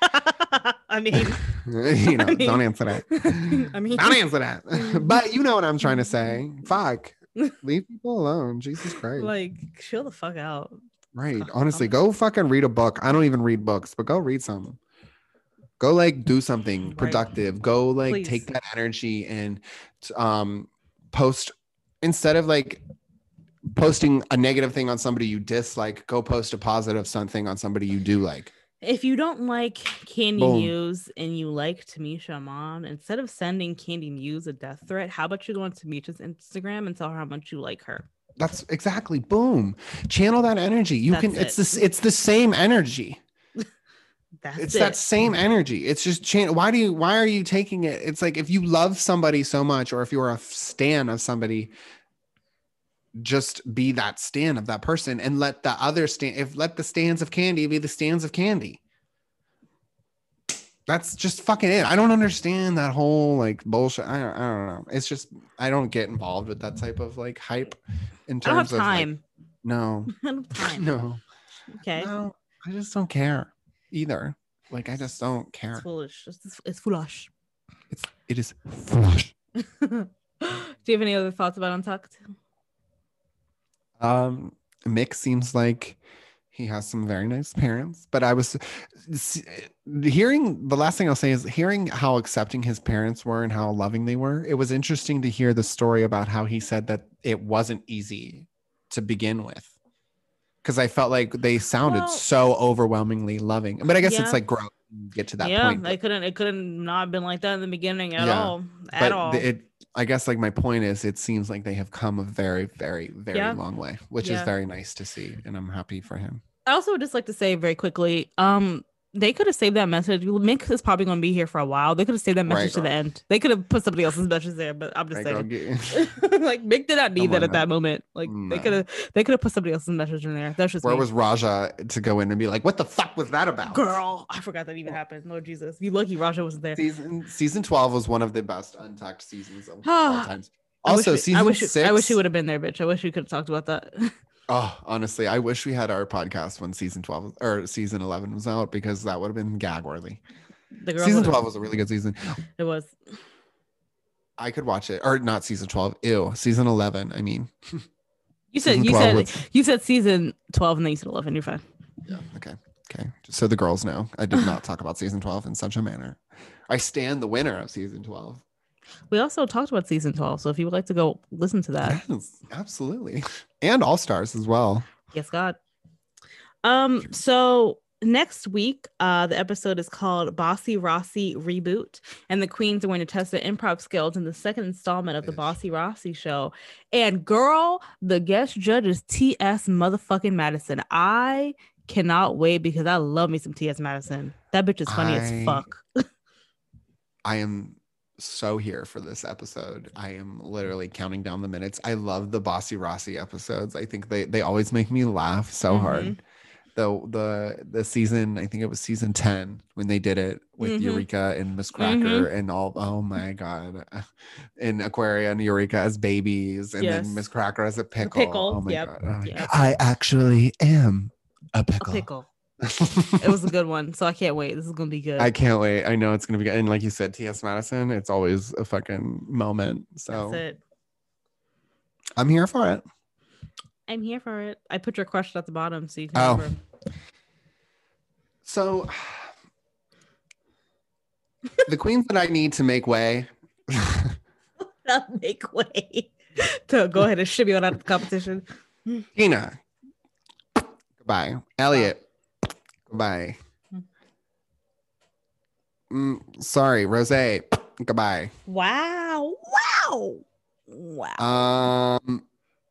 I mean, you know, I mean- don't answer that. I mean, Don't answer that. But you know what I'm trying to say. Fuck. Leave people alone. Jesus Christ. like, chill the fuck out. Right. God, Honestly, I'm- go fucking read a book. I don't even read books, but go read some. Go like do something Right. productive. Go like Please. take that energy and um post, instead of like posting a negative thing on somebody you dislike, go post a positive something on somebody you do like. If you don't like Candy Boom. Muse and you like Tamisha Iman, instead of sending Candy Muse a death threat, how about you go on Tamisha's Instagram and tell her how much you like her? That's exactly, boom. Channel that energy. You That's can it's it. this it's the same energy. That's It's it. that same energy. It's just chan- why do you why are you taking it? It's like, if you love somebody so much, or if you're a stan of somebody, just be that stan of that person and let the other stand if let the stands of Candy be the stands of Candy. That's just fucking it. I don't understand that whole like bullshit. I don't, I don't know. It's just I don't get involved with that type of like hype in terms I don't have of time. Like, no. I don't have time. No. Okay. No, I just don't care either. Like I just don't care. It's foolish. It's, it's foolish. It's it is foolish. Do you have any other thoughts about Untucked? Um, Mick seems like he has some very nice parents, but I was hearing the last thing I'll say is hearing how accepting his parents were and how loving they were. It was interesting to hear the story about how he said that it wasn't easy to begin with. Because I felt like they sounded well, so overwhelmingly loving, but I guess yeah. it's like growth. Get to that yeah, point. Yeah, they couldn't. It couldn't not have been like that in the beginning at yeah, all. At but all. It. I guess like my point is, it seems like they have come a very, very, very yeah. long way, which yeah. is very nice to see, and I'm happy for him. I also would just like to say very quickly, um, they could have saved that message. Mick is probably going to be here for a while. They could have saved that message right, to the end. They could have put somebody else's message there, but I'm just right, saying, like Mick did not need Come that at that moment. Like no. they could have, they could have put somebody else's message in there. That's just where me. was Raja to go in and be like, "What the fuck was that about?" Girl, I forgot that even happened. Lord Jesus, you lucky Raja wasn't there. Season season twelve was one of the best Untucked seasons of all times. Also, I we, season I wish six. I wish he would have been there, bitch. I wish we could have talked about that. Oh, honestly, I wish we had our podcast when season twelve or season eleven was out because that would have been gag worthy. Season twelve was a really good season. It was. I could watch it, or not season twelve. Ew, season eleven. I mean, you said you said was... you said season twelve and then you said eleven. You're fine. Yeah. Okay. Okay. Just so the girls know, I did not talk about season twelve in such a manner. I stand the winner of season twelve. We also talked about season twelve, so if you would like to go listen to that. Yes, absolutely. And All Stars as well. Yes, God. Um, so next week, uh, the episode is called Bossy Rossi Reboot, and the queens are going to test their improv skills in the second installment of the Bossy Rossi show. And girl, the guest judge is T S motherfucking Madison. I cannot wait because I love me some T S Madison. That bitch is funny I... as fuck. I am so here for this episode. I am literally counting down the minutes. I love the Bossy Rossi episodes. I think they they always make me laugh so mm-hmm. hard. The the the season, I think it was season ten when they did it with mm-hmm. Eureka and Miss Cracker mm-hmm. and all. Oh my god, and Aquaria and Eureka as babies, and yes. then Miss Cracker as a pickle. A pickle. Oh my yep. god, oh, yep. I actually am a pickle. A pickle. It was a good one, so I can't wait. This is gonna be good. I can't wait. I know it's gonna be good. And like you said, T S Madison, it's always a fucking moment. So that's it. I'm here for it. I'm here for it. I put your question at the bottom so you can oh. remember. So the queens that I need to make way. Not make way. To go ahead and shimmy on out of the competition. Tina. Goodbye. Elliot. Goodbye. Mm, sorry, Rose. Goodbye. Wow. Wow. Wow. Um,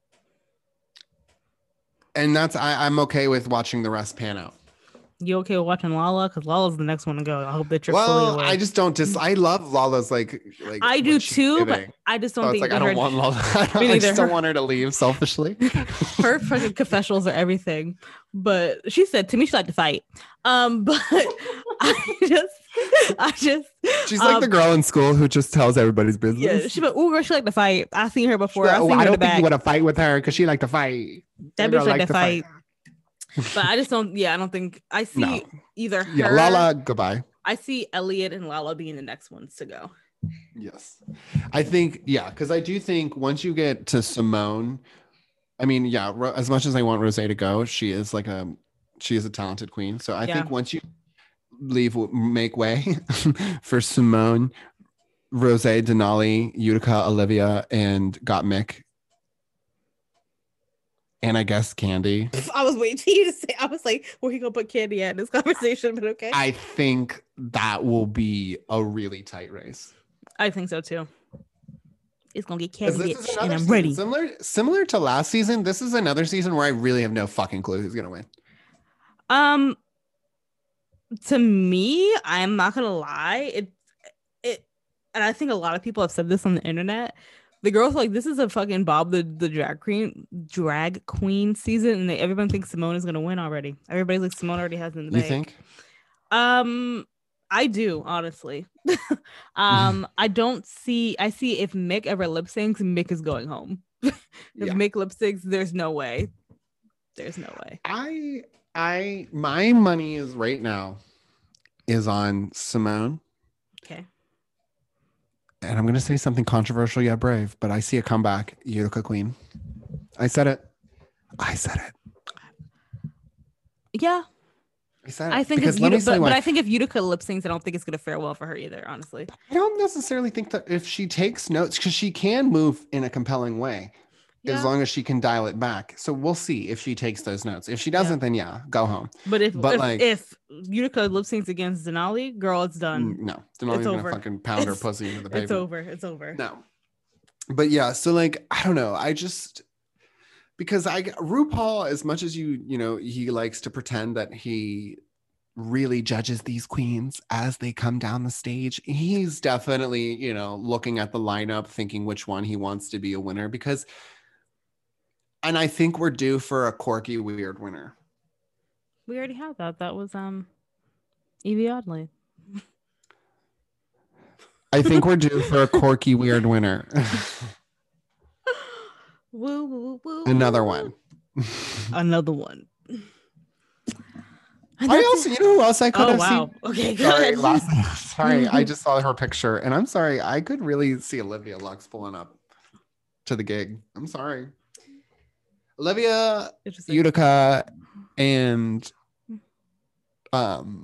and that's I, I'm okay with watching the rest pan out. You okay with watching Lala? Because Lala's the next one to go. I hope that you're well, fully aware. I just don't dis. I love Lala's like. like I do too, giving. But I just don't so think. It's like I don't want Lala. I, don't, I just don't want her to leave selfishly. Her fucking confessionals are everything, but she said to me she liked to fight. Um, but I just, I just. She's like um, the girl in school who just tells everybody's business. Yeah, she but ooh, girl, she like to fight. I seen her before. Like, I, oh, seen I her don't think back. you want to fight with her because she like to fight. That bitch like to fight. fight. But I just don't. Yeah, I don't think I see no. either. Her, yeah, Lala, goodbye. I see Elliot and Lala being the next ones to go. Yes, I think yeah, because I do think once you get to Simone, I mean, yeah, ro- as much as I want Rose to go, she is like a she is a talented queen. So I yeah. think once you leave, make way for Simone, Rose, Denali, Utica, Olivia, and Gottmik. And I guess Candy. I was waiting for you to say, I was like, where are you going to put Candy at in this conversation? But okay. I think that will be a really tight race. I think so too. It's going to get Candy bitch, and I'm season. ready. Similar, similar to last season, this is another season where I really have no fucking clue who's going to win. Um, To me, I'm not going to lie. It, it, and I think a lot of people have said this on the internet. The girls like, this is a fucking Bob the, the drag queen drag queen season, and they, everyone thinks Simone is gonna win already. Everybody's like, Simone already has it in the You bag. think? Um, I do, honestly. um, I don't see. I see if Mick ever lip syncs, Mick is going home. if Yeah. Mick lip syncs, there's no way. There's no way. I I my money is right now is on Simone. Okay. And I'm gonna say something controversial yet brave, but I see a comeback. Utica Queen. I said it. I said it. Yeah. I said it. I think because if let me Utica, say but, why. but I think if Utica lip syncs, I don't think it's gonna fare well for her either, honestly. I don't necessarily think that if she takes notes, because she can move in a compelling way. Yeah. As long as she can dial it back. So we'll see if she takes those notes. If she doesn't, Yeah. then yeah, go home. But if But if, like, if Utica lip syncs against Denali, girl, it's done. No, Denali's gonna over. fucking pound her It's- pussy into the pavement. It's over. It's over. No. But yeah, so like, I don't know. I just because I RuPaul, as much as you, you know, he likes to pretend that he really judges these queens as they come down the stage. He's definitely, you know, looking at the lineup, thinking which one he wants to be a winner because and I think we're due for a quirky, weird winner. We already had that. That was um Evie Oddly. I think we're due for a quirky, weird winner. Woo, woo, woo, Another woo. one. Another one. I also, you know who else I could Oh have wow. seen? Okay, go Sorry, ahead. last, sorry, I just saw her picture, and I'm sorry. I could really see Olivia Lux pulling up to the gig. I'm sorry, Olivia, Interesting. Utica, and um,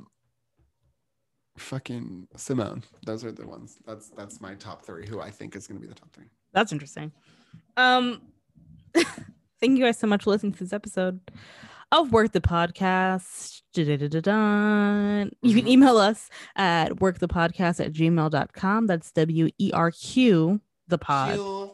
fucking Simone. Those are the ones. That's that's my top three. Who I think is going to be the top three. That's interesting. Um, thank you guys so much for listening to this episode of Work the Podcast. Da-da-da-da-da. You can email us at workthepodcast at gmail dot com. That's W E R Q the pod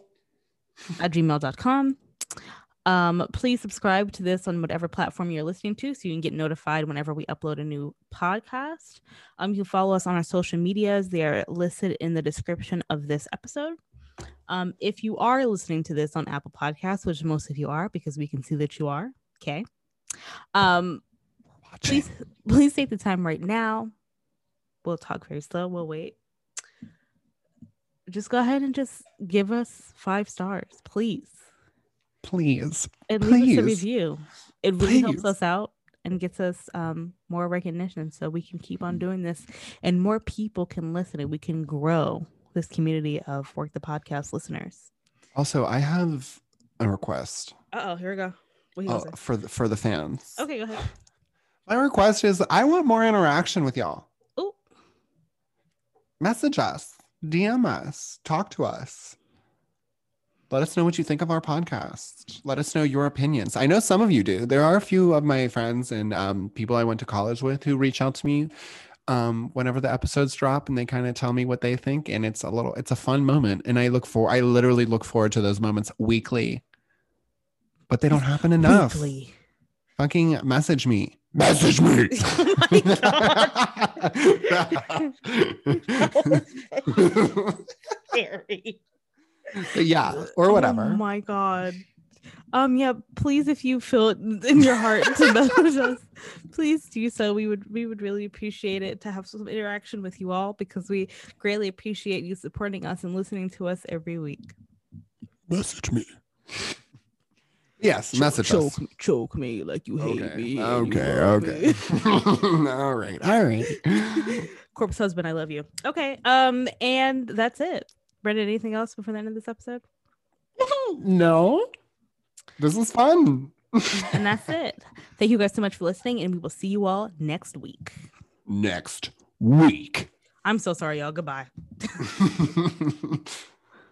at gmail dot com. Um, please subscribe to this on whatever platform you're listening to so you can get notified whenever we upload a new podcast. Um, you can follow us on our social medias. They are listed in the description of this episode. Um, if you are listening to this on Apple Podcasts, which most of you are because we can see that you are, okay. Um, please, please take the time right now. We'll talk very slow. We'll wait. Just go ahead and just give us five stars, please. Please. And leave Please. us a review. It really helps Please. us out and gets us um, more recognition so we can keep on doing this and more people can listen and we can grow this community of Work the Podcast listeners. Also, I have a request. Uh-oh, here we go. What you Oh, gonna say? for the for the fans. Okay, go ahead. My request is I want more interaction with y'all. Ooh. Message us, D M us, talk to us. Let us know what you think of our podcast. Let us know your opinions. I know some of you do. There are a few of my friends and um, people I went to college with who reach out to me um, whenever the episodes drop, and they kind of tell me what they think. And it's a little, it's a fun moment. And I look for, I literally look forward to those moments weekly, but they don't happen enough. Weekly. Fucking message me. Message me. Oh my God. Scary. Yeah, or whatever. Oh my God. Um, yeah, please, if you feel it in your heart to message us, please do so. We would we would really appreciate it to have some interaction with you all because we greatly appreciate you supporting us and listening to us every week. Message me. Yes, message choke, us. Choke me like you hate Okay, me. okay, you love okay. me. all right, all right. Corpse husband, I love you. Okay, um, and that's it. Brendan, anything else before the end of this episode? No, this is fun. And that's it. Thank you guys so much for listening, and we will see you all next week. Next week. I'm so sorry, y'all. Goodbye.